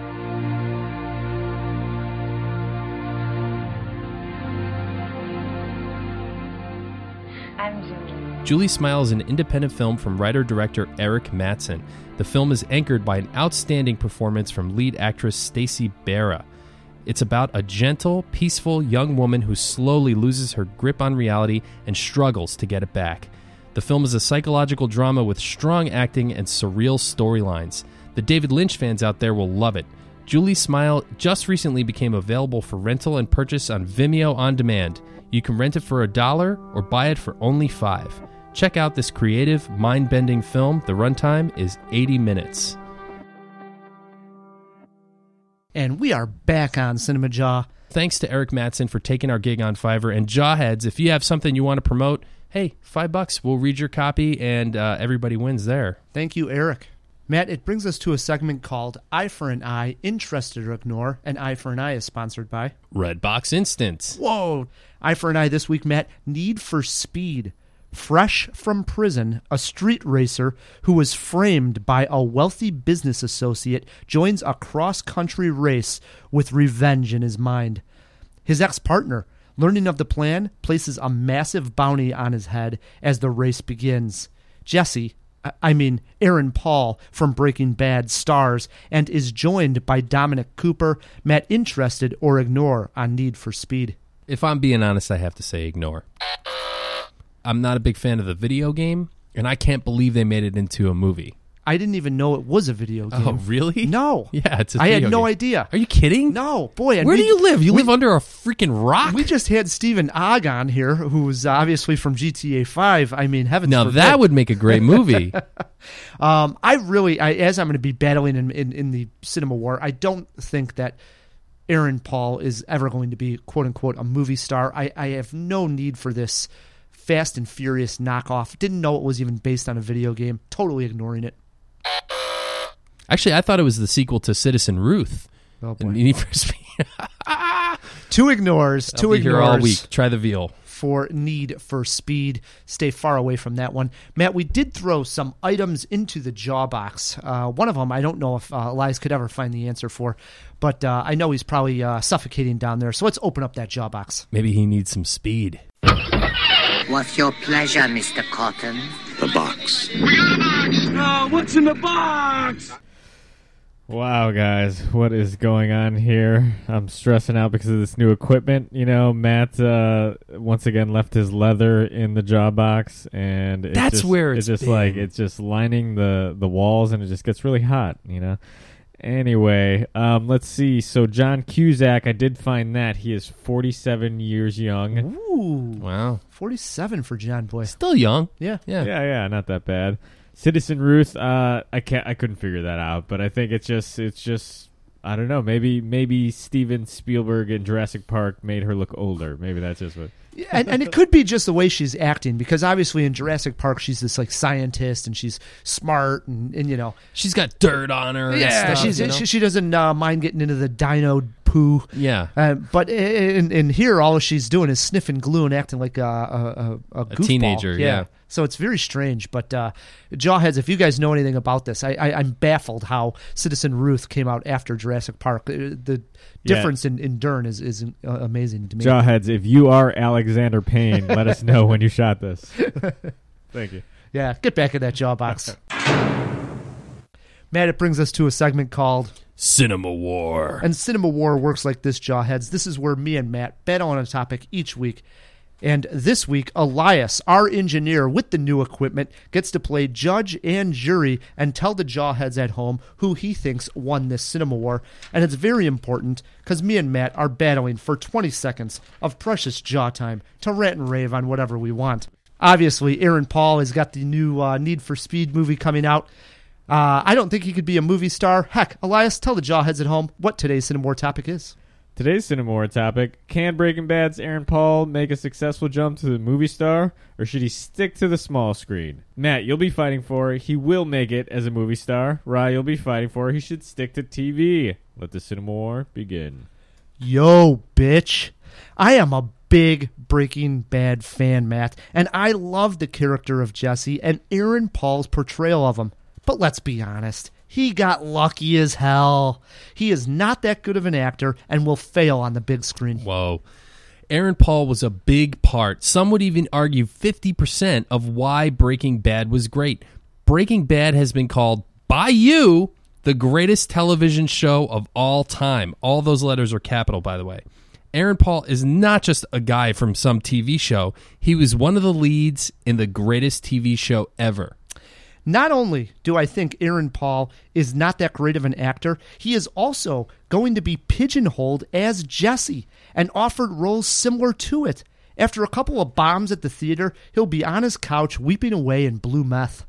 I'm Julie. Julie Smile is an independent film from writer-director Eric Mattson. The film is anchored by an outstanding performance from lead actress Stacey Barra. It's about a gentle, peaceful young woman who slowly loses her grip on reality and struggles to get it back. The film is a psychological drama with strong acting and surreal storylines. The David Lynch fans out there will love it. Julie Smile just recently became available for rental and purchase on Vimeo On Demand. You can rent it for a dollar or buy it for only five. Check out this creative, mind-bending film. The runtime is eighty minutes. And we are back on Cinema Jaw. Thanks to Eric Mattson for taking our gig on Fiverr. And Jawheads, if you have something you want to promote, hey, five bucks. We'll read your copy, and uh, everybody wins there. Thank you, Eric. Matt, it brings us to a segment called Eye for an Eye, Interested or Ignore. And Eye for an Eye is sponsored by Redbox Instant. Whoa. Eye for an Eye this week, Matt. Need for Speed. Fresh from prison, a street racer who was framed by a wealthy business associate joins a cross-country race with revenge in his mind. His ex-partner, learning of the plan, places a massive bounty on his head as the race begins. Jesse, I mean Aaron Paul from Breaking Bad, stars and is joined by Dominic Cooper. Matt, interested or ignore on Need for Speed? If I'm being honest, I have to say ignore. I'm not a big fan of the video game, and I can't believe they made it into a movie. I didn't even know it was a video game. Oh, really? No. Yeah, it's a I video had no game. idea. Are you kidding? No. Boy, and Where we, do you live? You we, live under a freaking rock? We just had Stephen Ogg on here, who's obviously from G T A five. I mean, heavens Now, forbid. that would make a great movie. um, I really, I, as I'm going to be battling in, in, in the cinema war, I don't think that Aaron Paul is ever going to be, quote-unquote, a movie star. I, I have no need for this Fast and Furious knockoff. Didn't know it was even based on a video game. Totally ignoring it. Actually, I thought it was the sequel to Citizen Ruth. Oh, boy. Need for Speed. Two ignores. I'll two be ignores. here all week. Try the veal. For Need for Speed. Stay far away from that one. Matt, we did throw some items into the jaw box. Uh, one of them, I don't know if uh, Elias could ever find the answer for, but uh, I know he's probably uh, suffocating down there. So let's open up that jaw box. Maybe he needs some speed. What's your pleasure, Mister Cotton? The box. We got a box! Oh, what's in the box? Wow, guys, what is going on here? I'm stressing out because of this new equipment. You know, Matt uh, once again left his leather in the jaw box, and it That's just, where it's just been. like it's just lining the the walls, and it just gets really hot. You know. Anyway, um, let's see. So John Cusack, I did find that he is forty-seven years young. Ooh, wow, forty-seven for John Boy. Still young. Yeah, yeah, yeah, yeah. Not that bad. Citizen Ruth, uh, I can't, I couldn't figure that out, but I think it's just, it's just, I don't know. Maybe, maybe Steven Spielberg in Jurassic Park made her look older. Maybe that's just what. and, and it could be just the way she's acting, because obviously in Jurassic Park she's this like scientist and she's smart and, and you know she's got dirt on her. Yeah, and stuff, she's you know? she, she doesn't uh, mind getting into the dino poo. Yeah, uh, but in, in here all she's doing is sniffing glue and acting like a a, a, a, a goofball. teenager. Yeah. yeah. So it's very strange, but uh, Jawheads, if you guys know anything about this, I, I, I'm baffled how Citizen Ruth came out after Jurassic Park. The difference yeah. in, in Dern is, is uh, amazing to me. Jawheads, if you are Alexander Payne, let us know when you shot this. Thank you. Yeah, get back in that jaw box. Matt, it brings us to a segment called Cinema War. And Cinema War works like this, Jawheads. This is where me and Matt bet on a topic each week. And this week, Elias, our engineer with the new equipment, gets to play judge and jury and tell the Jawheads at home who he thinks won this Cinema War. And it's very important because me and Matt are battling for twenty seconds of precious jaw time to rant and rave on whatever we want. Obviously, Aaron Paul has got the new uh, Need for Speed movie coming out. Uh, I don't think he could be a movie star. Heck, Elias, tell the Jawheads at home what today's Cinema War topic is. Today's Cinema War topic, can Breaking Bad's Aaron Paul make a successful jump to the movie star, or should he stick to the small screen? Matt, you'll be fighting for he will make it as a movie star. Rye, you'll be fighting for he should stick to T V. Let the Cinema War begin. Yo, bitch. I am a big Breaking Bad fan, Matt, and I love the character of Jesse and Aaron Paul's portrayal of him. But let's be honest. He got lucky as hell. He is not that good of an actor and will fail on the big screen. Whoa. Aaron Paul was a big part. Some would even argue fifty percent of why Breaking Bad was great. Breaking Bad has been called, by you, the greatest television show of all time. All those letters are capital, by the way. Aaron Paul is not just a guy from some T V show. He was one of the leads in the greatest T V show ever. Not only do I think Aaron Paul is not that great of an actor, he is also going to be pigeonholed as Jesse and offered roles similar to it. After a couple of bombs at the theater, he'll be on his couch weeping away in blue meth.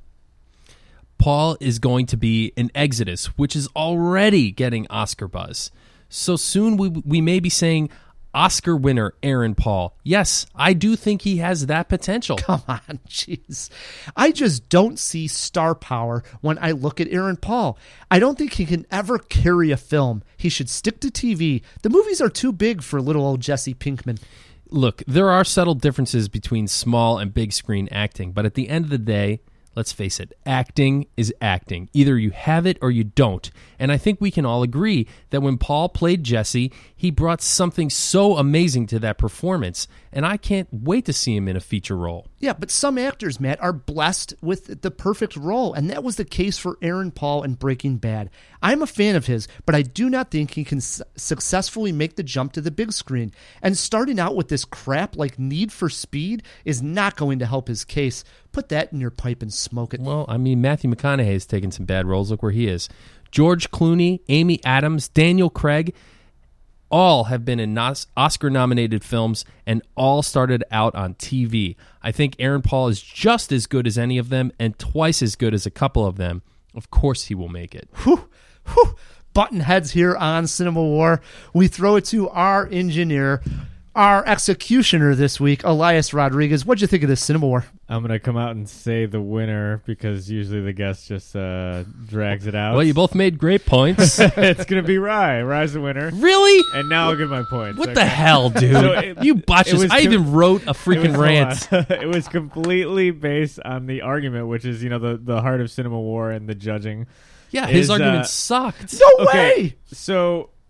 Paul is going to be in Exodus, which is already getting Oscar buzz. So soon we we may be saying Oscar winner Aaron Paul. Yes, I do think he has that potential. Come on, jeez. I just don't see star power when I look at Aaron Paul. I don't think he can ever carry a film. He should stick to T V. The movies are too big for little old Jesse Pinkman. Look, there are subtle differences between small and big screen acting, but at the end of the day, let's face it, acting is acting. Either you have it or you don't. And I think we can all agree that when Paul played Jesse, he brought something so amazing to that performance. And I can't wait to see him in a feature role. Yeah, but some actors, Matt, are blessed with the perfect role. And that was the case for Aaron Paul in Breaking Bad. I'm a fan of his, but I do not think he can su- successfully make the jump to the big screen. And starting out with this crap like Need for Speed is not going to help his case. Put that in your pipe and smoke it. Well, I mean, Matthew McConaughey has taken some bad roles. Look where he is. George Clooney, Amy Adams, Daniel Craig, all have been in Oscar-nominated films and all started out on T V. I think Aaron Paul is just as good as any of them and twice as good as a couple of them. Of course he will make it. Whew, whew. Button heads here on Cinema War. We throw it to our engineer, our executioner this week, Elias Rodriguez. What'd you think of this Cinema War? I'm going to come out and say the winner because usually the guest just uh, drags it out. Well, you both made great points. It's going to be Rye. Rye's the winner. Really? And now I'll get my points. What okay? the hell, dude? So it, you botched this. I com- even wrote a freaking it was, rant. It was completely based on the argument, which is, you know, the, the heart of Cinema War and the judging. Yeah, his is, argument uh, sucked. No okay, way! So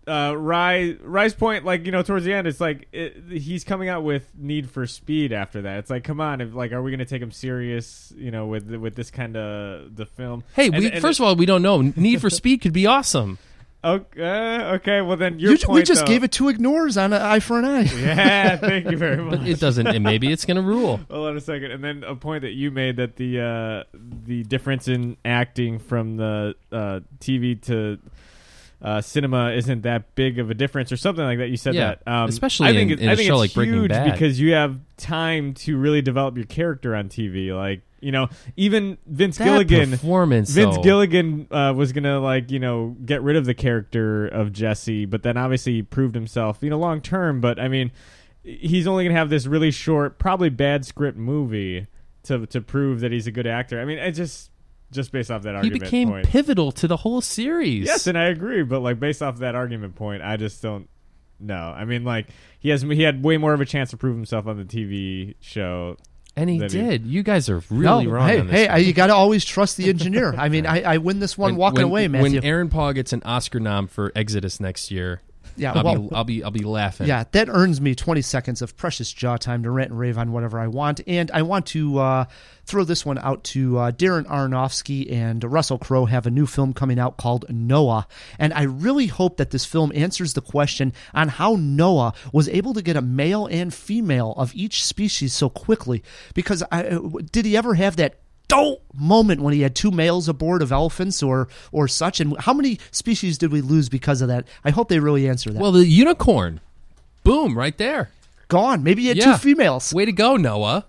uh, Rye, Rye's point, like, you know, towards the end, it's like it, he's coming out with Need for Speed after that. It's like, come on, if, like, are we going to take him serious, you know, with with this kind of the film? Hey, and, we, and first of all, we don't know. Need for Speed could be awesome. Okay, uh, okay, well then your you, point, we just though, gave it two ignores on an eye for an eye. Yeah, thank you very much. But it doesn't. And maybe it's going to rule. Hold on a second, and then a point that you made that the uh, the difference in acting from the uh, T V to uh, cinema isn't that big of a difference, or something like that. You said Yeah, that, um, especially I think in- it, in I a think show it's like Breaking huge Bad. because you have time to really develop your character on T V, like. You know, even Vince That Gilligan, performance, Vince though. Gilligan uh, was gonna like you know get rid of the character of Jesse, but then obviously he proved himself, you know, long term. But I mean, he's only gonna have this really short, probably bad script movie to to prove that he's a good actor. I mean, it just just based off that He argument became point. pivotal to the whole series. Yes, and I agree, but like based off that argument point, I just don't know. I mean, like he has he had way more of a chance to prove himself on the T V show. And he than did. You guys are really no, wrong hey, on this. hey, one. I, you got to always trust the engineer. I mean, I, I win this one When- walking when- away, Matthew. When Aaron Paul gets an Oscar nom for Exodus next year, Yeah, I'll, well- be, I'll be I'll be laughing. Yeah, that earns me twenty seconds of precious jaw time to rant and rave on whatever I want. And I want to uh, throw this one out to uh, Darren Aronofsky and Russell Crowe have a new film coming out called Noah. And I really hope that this film answers the question on how Noah was able to get a male and female of each species so quickly. Because I, did he ever have that dope moment when he had two males aboard of elephants or or such? And how many species did we lose because of that? I hope they really answer that. Well, the unicorn, boom, right there, gone. Maybe he had Yeah. two females. Way to go, Noah.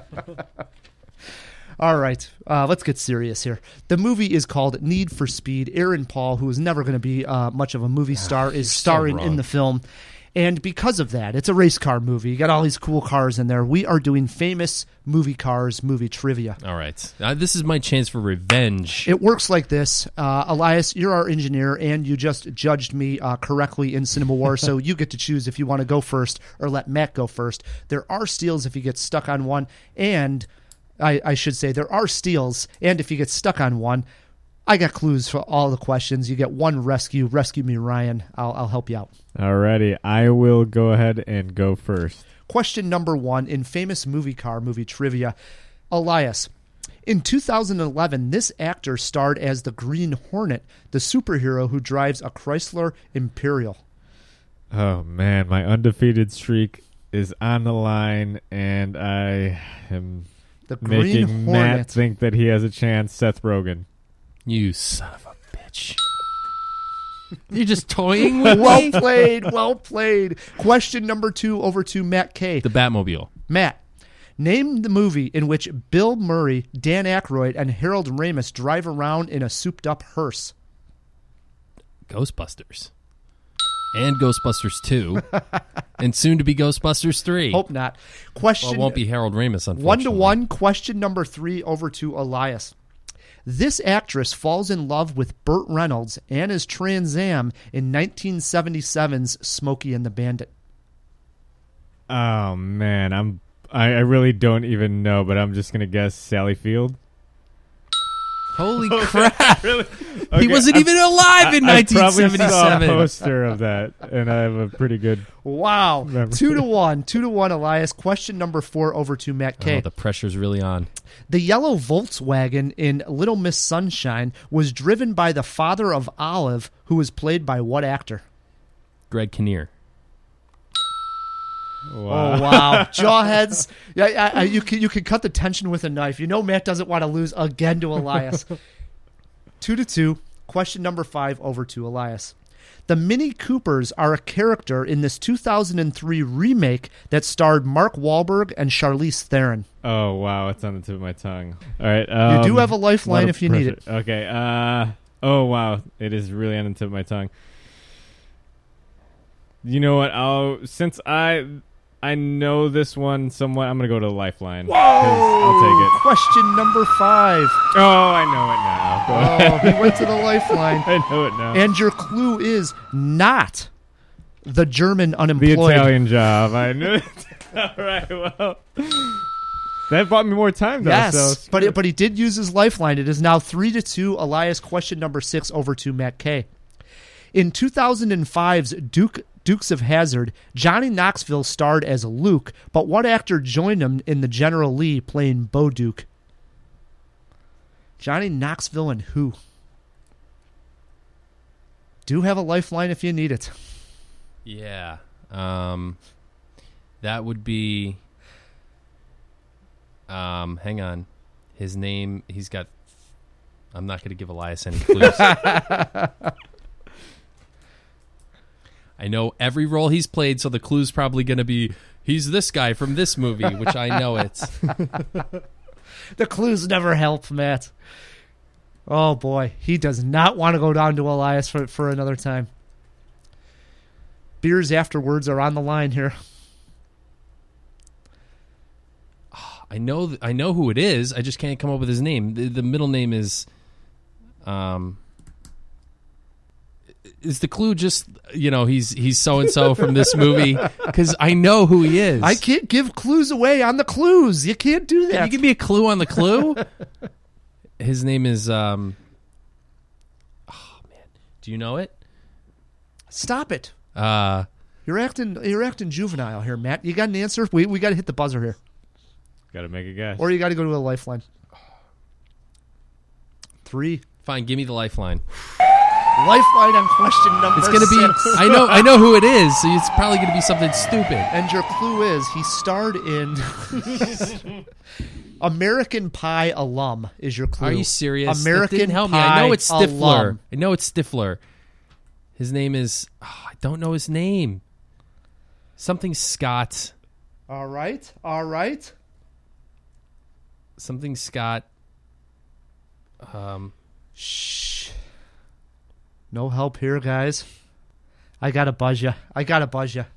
All right, uh, let's get serious here. The movie is called Need for Speed. Aaron Paul, who is never going to be uh, much of a movie star, is starring wrong. in the film. And because of that, it's a race car movie. You got all these cool cars in there. We are doing famous movie cars, movie trivia. All right, uh, this is my chance for revenge. It works like this. Uh, Elias, you're our engineer, and you just judged me uh, correctly in Cinema War, so you get to choose if you want to go first or let Matt go first. There are steals if you get stuck on one, and I, I should say there are steals, and if you get stuck on one, I got clues for all the questions. You get one rescue. Rescue me, Ryan. I'll, I'll help you out. Alrighty, I will go ahead and go first. Question number one in famous movie car movie trivia. Elias, in two thousand eleven, this actor starred as the Green Hornet, the superhero who drives a Chrysler Imperial. Oh man, my undefeated streak is on the line, and I am The Green making Matt Hornet. think that he has a chance. Seth Rogen. You son of a bitch. You're just toying with Well me? played, well played. Question number two over to Matt K. The Batmobile. Matt, name the movie in which Bill Murray, Dan Aykroyd, and Harold Ramis drive around in a souped-up hearse. Ghostbusters. And Ghostbusters two. And soon to be Ghostbusters three. Hope not. Question. Well, it won't be Harold Ramis, unfortunately. One to one. Question number three over to Elias. This actress falls in love with Burt Reynolds and is Trans Am in nineteen seventy-seven's Smokey and the Bandit. Oh man, I'm I, I really don't even know, but I'm just gonna guess Sally Field. Holy crap! Really? He Okay, wasn't I- even alive in I- I nineteen probably saw seventy-seven. a poster of that, and I have a pretty good. Wow. memory. Two to one. Two to one, Elias. Question number four over to Matt K. Oh, the pressure's really on. The yellow Volkswagen in Little Miss Sunshine was driven by the father of Olive, who was played by what actor? Greg Kinnear. Wow. Oh wow, jawheads! Yeah, I, I, you can you can cut the tension with a knife. You know Matt doesn't want to lose again to Elias. two to two. Question number five over to Elias. The Mini Coopers are a character in this two thousand three remake that starred Mark Wahlberg and Charlize Theron. Oh wow, it's on the tip of my tongue. All right, um, You do have a lifeline lot of if you need it. pressure. Okay. Uh, oh wow, it is really on the tip of my tongue. You know what? I'll since I I know this one somewhat. I'm gonna go to the lifeline. 'cause I'll take it. Question number five. Oh, I know it now. Go Oh, ahead. he went to the lifeline. I know it now. And your clue is not the German The unemployed. Italian job. I knew it. All right. Well, that bought me more time, though. Yes, so but it, but he did use his lifeline. It is now three to two. Elias, question number six over to Matt K. In two thousand five's Duke Dukes of Hazzard, Johnny Knoxville starred as Luke, but what actor joined him in the General Lee playing Bo Duke? Johnny Knoxville and who? Do have a lifeline if you need it. Yeah. Um, that would be... Um, hang on. His name, he's got... I'm not going to give Elias any clues. I know every role he's played, so the clue's probably going to be, he's this guy from this movie, which I know it's. The clues never help, Matt. Oh, boy. He does not want to go down to Elias for, for another time. Beers afterwards are on the line here. I know th- I know who it is. I just can't come up with his name. The, the middle name is... Um... Is the clue just, you know, he's he's so-and-so from this movie? Because I know who he is. I can't give clues away on the clues. You can't do that. Can you give me a clue on the clue? His name is, um... oh, man. Do you know it? Stop it. Uh, you're acting You're acting juvenile here, Matt. You got an answer? We we got to hit the buzzer here. Got to make a guess. Or you got to go to a lifeline. Three. Fine, give me the lifeline. Lifeline on question number It's gonna six. be. I know. I know who it is. So it's probably gonna be something stupid. And your clue is he starred in American Pie alum. Is your clue? Are you serious? American that didn't help Pie me. I know it's Stifler. alum. I know it's Stifler. His name is. Oh, I don't know his name. Something Scott. All right. All right. Something Scott. Um. Shh. No help here, guys. I gotta buzz you. I gotta buzz you.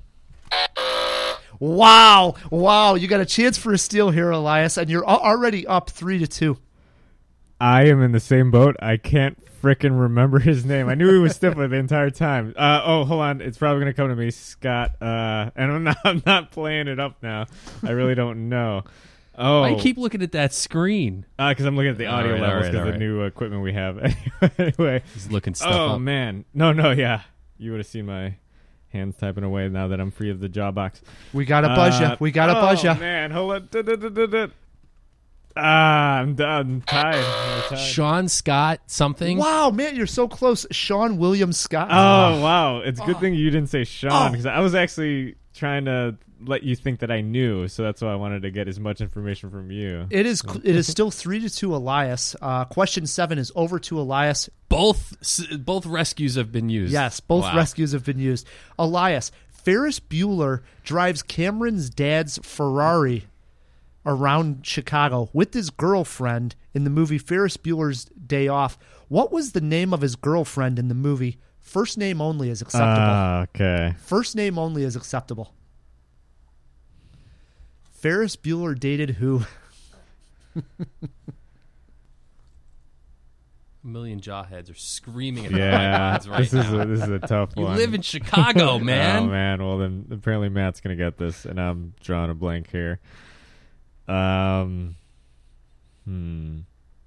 Wow, wow! You got a chance for a steal here, Elias, and you're already up three to two. I am in the same boat. I can't frickin' remember his name. I knew he was Stifler the entire time. Uh, oh, hold on. It's probably gonna come to me, Scott. Uh, and I'm not. I'm not playing it up now. I really don't know. Oh, I keep looking at that screen because uh, I'm looking at the audio right, levels because right, of the right. new equipment we have. Anyway, he's looking stuff oh, up. Oh man, no, no, yeah, you would have seen my hands typing away now that I'm free of the jaw box. We gotta buzz uh, you. We gotta oh, buzz you. Man, hold on. Da, da, da, da, da. Ah, I'm done. Tied. I'm tied. Sean Scott something. Wow, man, you're so close. Sean William Scott. Oh wow, it's a good oh. thing you didn't say Sean because oh. I was actually trying to let you think that I knew, so that's why I wanted to get as much information from you. It is it is still three to two, Elias. Uh, question seven is over to Elias. Both both rescues have been used. Yes, both wow. rescues have been used. Elias, Ferris Bueller drives Cameron's dad's Ferrari around Chicago with his girlfriend in the movie Ferris Bueller's Day Off. What was the name of his girlfriend in the movie? First name only is acceptable. Ah, uh, okay. First name only is acceptable. Ferris Bueller dated who? A million jawheads are screaming at the yeah, microphones right this now. is a, this is a tough you one. You live in Chicago, man. Oh man, well then apparently Matt's gonna get this, and I'm drawing a blank here. Um, hmm.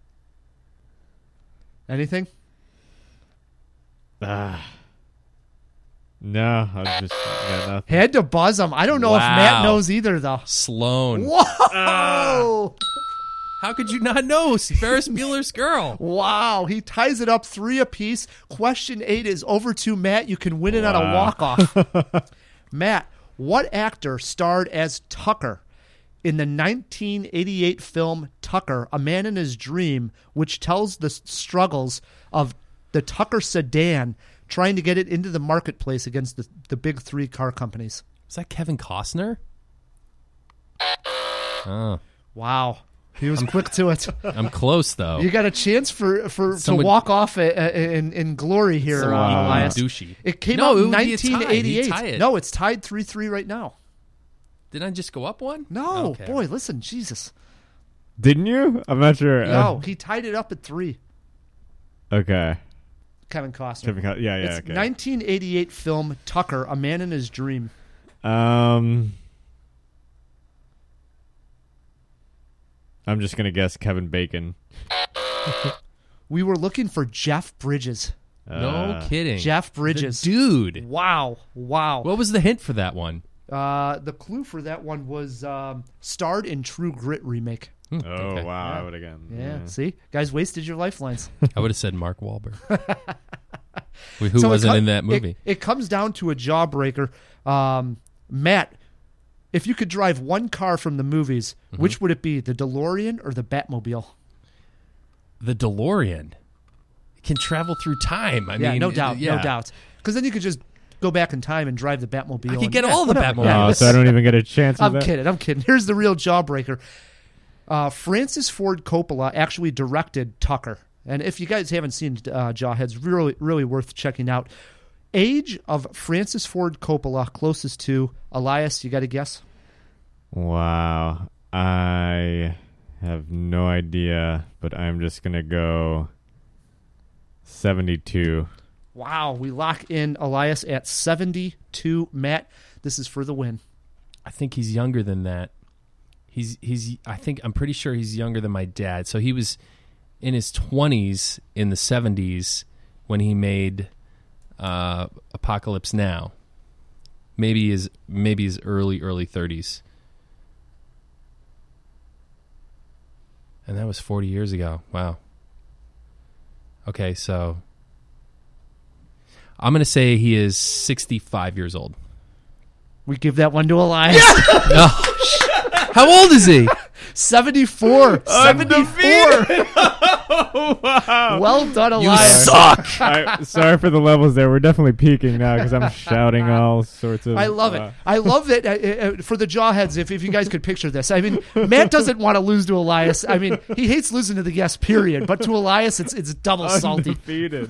Anything? Ah. No, I just got nothing. Had to buzz him. I don't know wow. if Matt knows either, though. Sloan. Whoa! Ah. How could you not know? Ferris Bueller's girl. Wow. He ties it up three apiece. Question eight is over to Matt. You can win it wow. on a walk-off. Matt, what actor starred as Tucker in the nineteen eighty-eight film Tucker, A Man in His Dream, which tells the struggles of the Tucker sedan trying to get it into the marketplace against the, the big three car companies? Was that Kevin Costner? Oh. Wow. He was I'm, quick to it. I'm close, though. You got a chance for, for Someone, to walk off a, a, in, in glory here, uh, Elias. Douchey. It came no, out it in nineteen eighty-eight. Tie it. No, it's tied three three right now. Didn't I just go up one? No. Okay. Boy, listen, Jesus. Didn't you? I'm not sure. No, uh, he tied it up at three. Okay. Kevin Costner. Kevin Co- yeah, yeah, it's okay. nineteen eighty-eight film Tucker, A Man in His Dream. Um, I'm just going to guess Kevin Bacon. We were looking for Jeff Bridges. No Uh, kidding. Jeff Bridges. The dude. Wow. Wow. What was the hint for that one? Uh, the clue for that one was um, starred in True Grit remake. Oh, okay. wow. Yeah. I would have gotten. Yeah. See? Guys wasted your lifelines. I would have said Mark Wahlberg. Who So it wasn't co- in that it- movie? It, comes down to a jawbreaker. Um, Matt, if you could drive one car from the movies, Mm-hmm. which would it be, the DeLorean or the Batmobile? The DeLorean. It can travel through time. I yeah, mean, no doubt, yeah. no doubt. Because then you could just go back in time and drive the Batmobile. I could and- get yeah, all the whatever. Batmobiles. Yeah. Oh, so I don't even get a chance. I'm of that? kidding. I'm kidding. Here's the real jawbreaker. Uh, Francis Ford Coppola actually directed Tucker, and if you guys haven't seen uh, Jawheads, really, really worth checking out. Age of Francis Ford Coppola closest to Elias. You got to guess? Wow. I have no idea, but I'm just going to go seventy-two. Wow, we lock in Elias at seventy-two. Matt, this is for the win. I think he's younger than that. He's he's. I think I'm pretty sure he's younger than my dad. So he was in his twenties in the seventies when he made uh, Apocalypse Now. Maybe his maybe his early early thirties. And that was forty years ago. Wow. Okay, so I'm going to say he is sixty-five years old. We give that one to Elias. Oh, how old is he? seventy-four. seventy-four. Oh, wow. Well done, You Elias. suck. I, sorry for the levels there. We're definitely peaking now because I'm shouting all sorts of. I love uh, it. I love that uh, uh, for the Jawheads. If, if you guys could picture this, I mean, Matt doesn't want to lose to Elias. I mean, he hates losing to the guest. Period. But to Elias, it's it's double salty. Undefeated.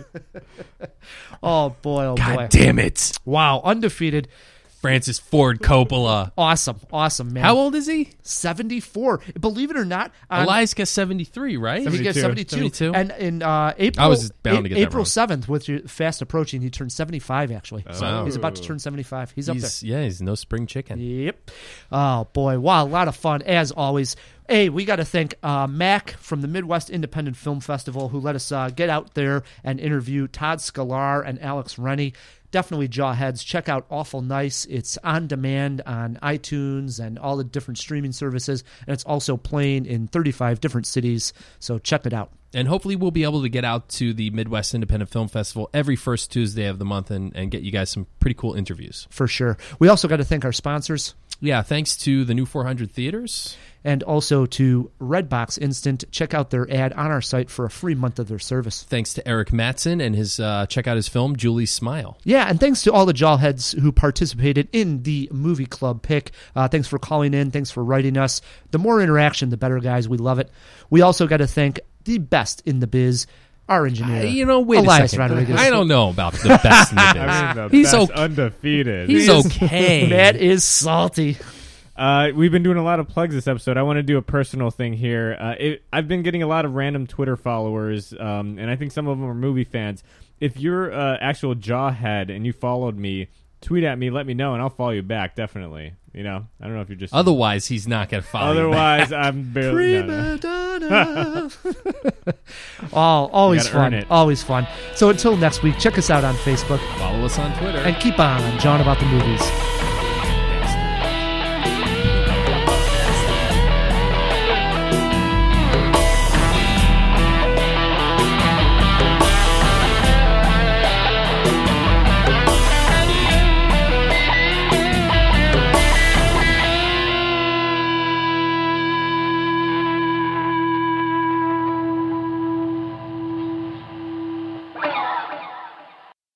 Oh boy! Oh God boy! damn it. Wow, undefeated. Francis Ford Coppola. Awesome, awesome, man. How old is he? seventy-four. Believe it or not, on, Elias gets seventy-three, right? he gets seventy-two. seventy-two. And in uh, April, I was bound to get that April wrong. seventh, which is fast approaching, he turned seventy-five. Actually, so Wow. he's about to turn seventy-five. He's, up He's, there. yeah, he's no spring chicken. Yep. Oh boy! Wow, a lot of fun as always. Hey, we got to thank uh, Mac from the Midwest Independent Film Festival who let us uh, get out there and interview Todd Scalar and Alex Rennie. Definitely Jawheads. Check out Awful Nice. It's on demand on iTunes and all the different streaming services, and it's also playing in thirty-five different cities. So check it out. And hopefully we'll be able to get out to the Midwest Independent Film Festival every first Tuesday of the month and, and get you guys some pretty cool interviews. For sure. We also got to thank our sponsors. Yeah, thanks to the New four hundred Theaters. And also to Redbox Instant. Check out their ad on our site for a free month of their service. Thanks to Eric Mattson and his uh, check out his film, Julie's Smile. Yeah, and thanks to all the Jawheads who participated in the movie club pick. Uh, thanks for calling in. Thanks for writing us. The more interaction, the better, guys. We love it. We also got to thank the best in the biz, our engineer. Uh, you know, wait Elias a second. Rodriguez. I don't know about the best in the biz. I mean, the He's best okay. undefeated. He's okay. Matt is salty. Uh, we've been doing a lot of plugs this episode. I want to do a personal thing here. Uh, it, I've been getting a lot of random Twitter followers, um, and I think some of them are movie fans. If you're uh, actual Jawhead and you followed me, tweet at me, let me know, and I'll follow you back, definitely. You know, I don't know if you're just... Otherwise, he's not going to follow Otherwise, you back. I'm barely... no, no. Oh, always You gotta earn fun. it. Always fun. So until next week, check us out on Facebook. Follow us on Twitter. And keep on John about the movies.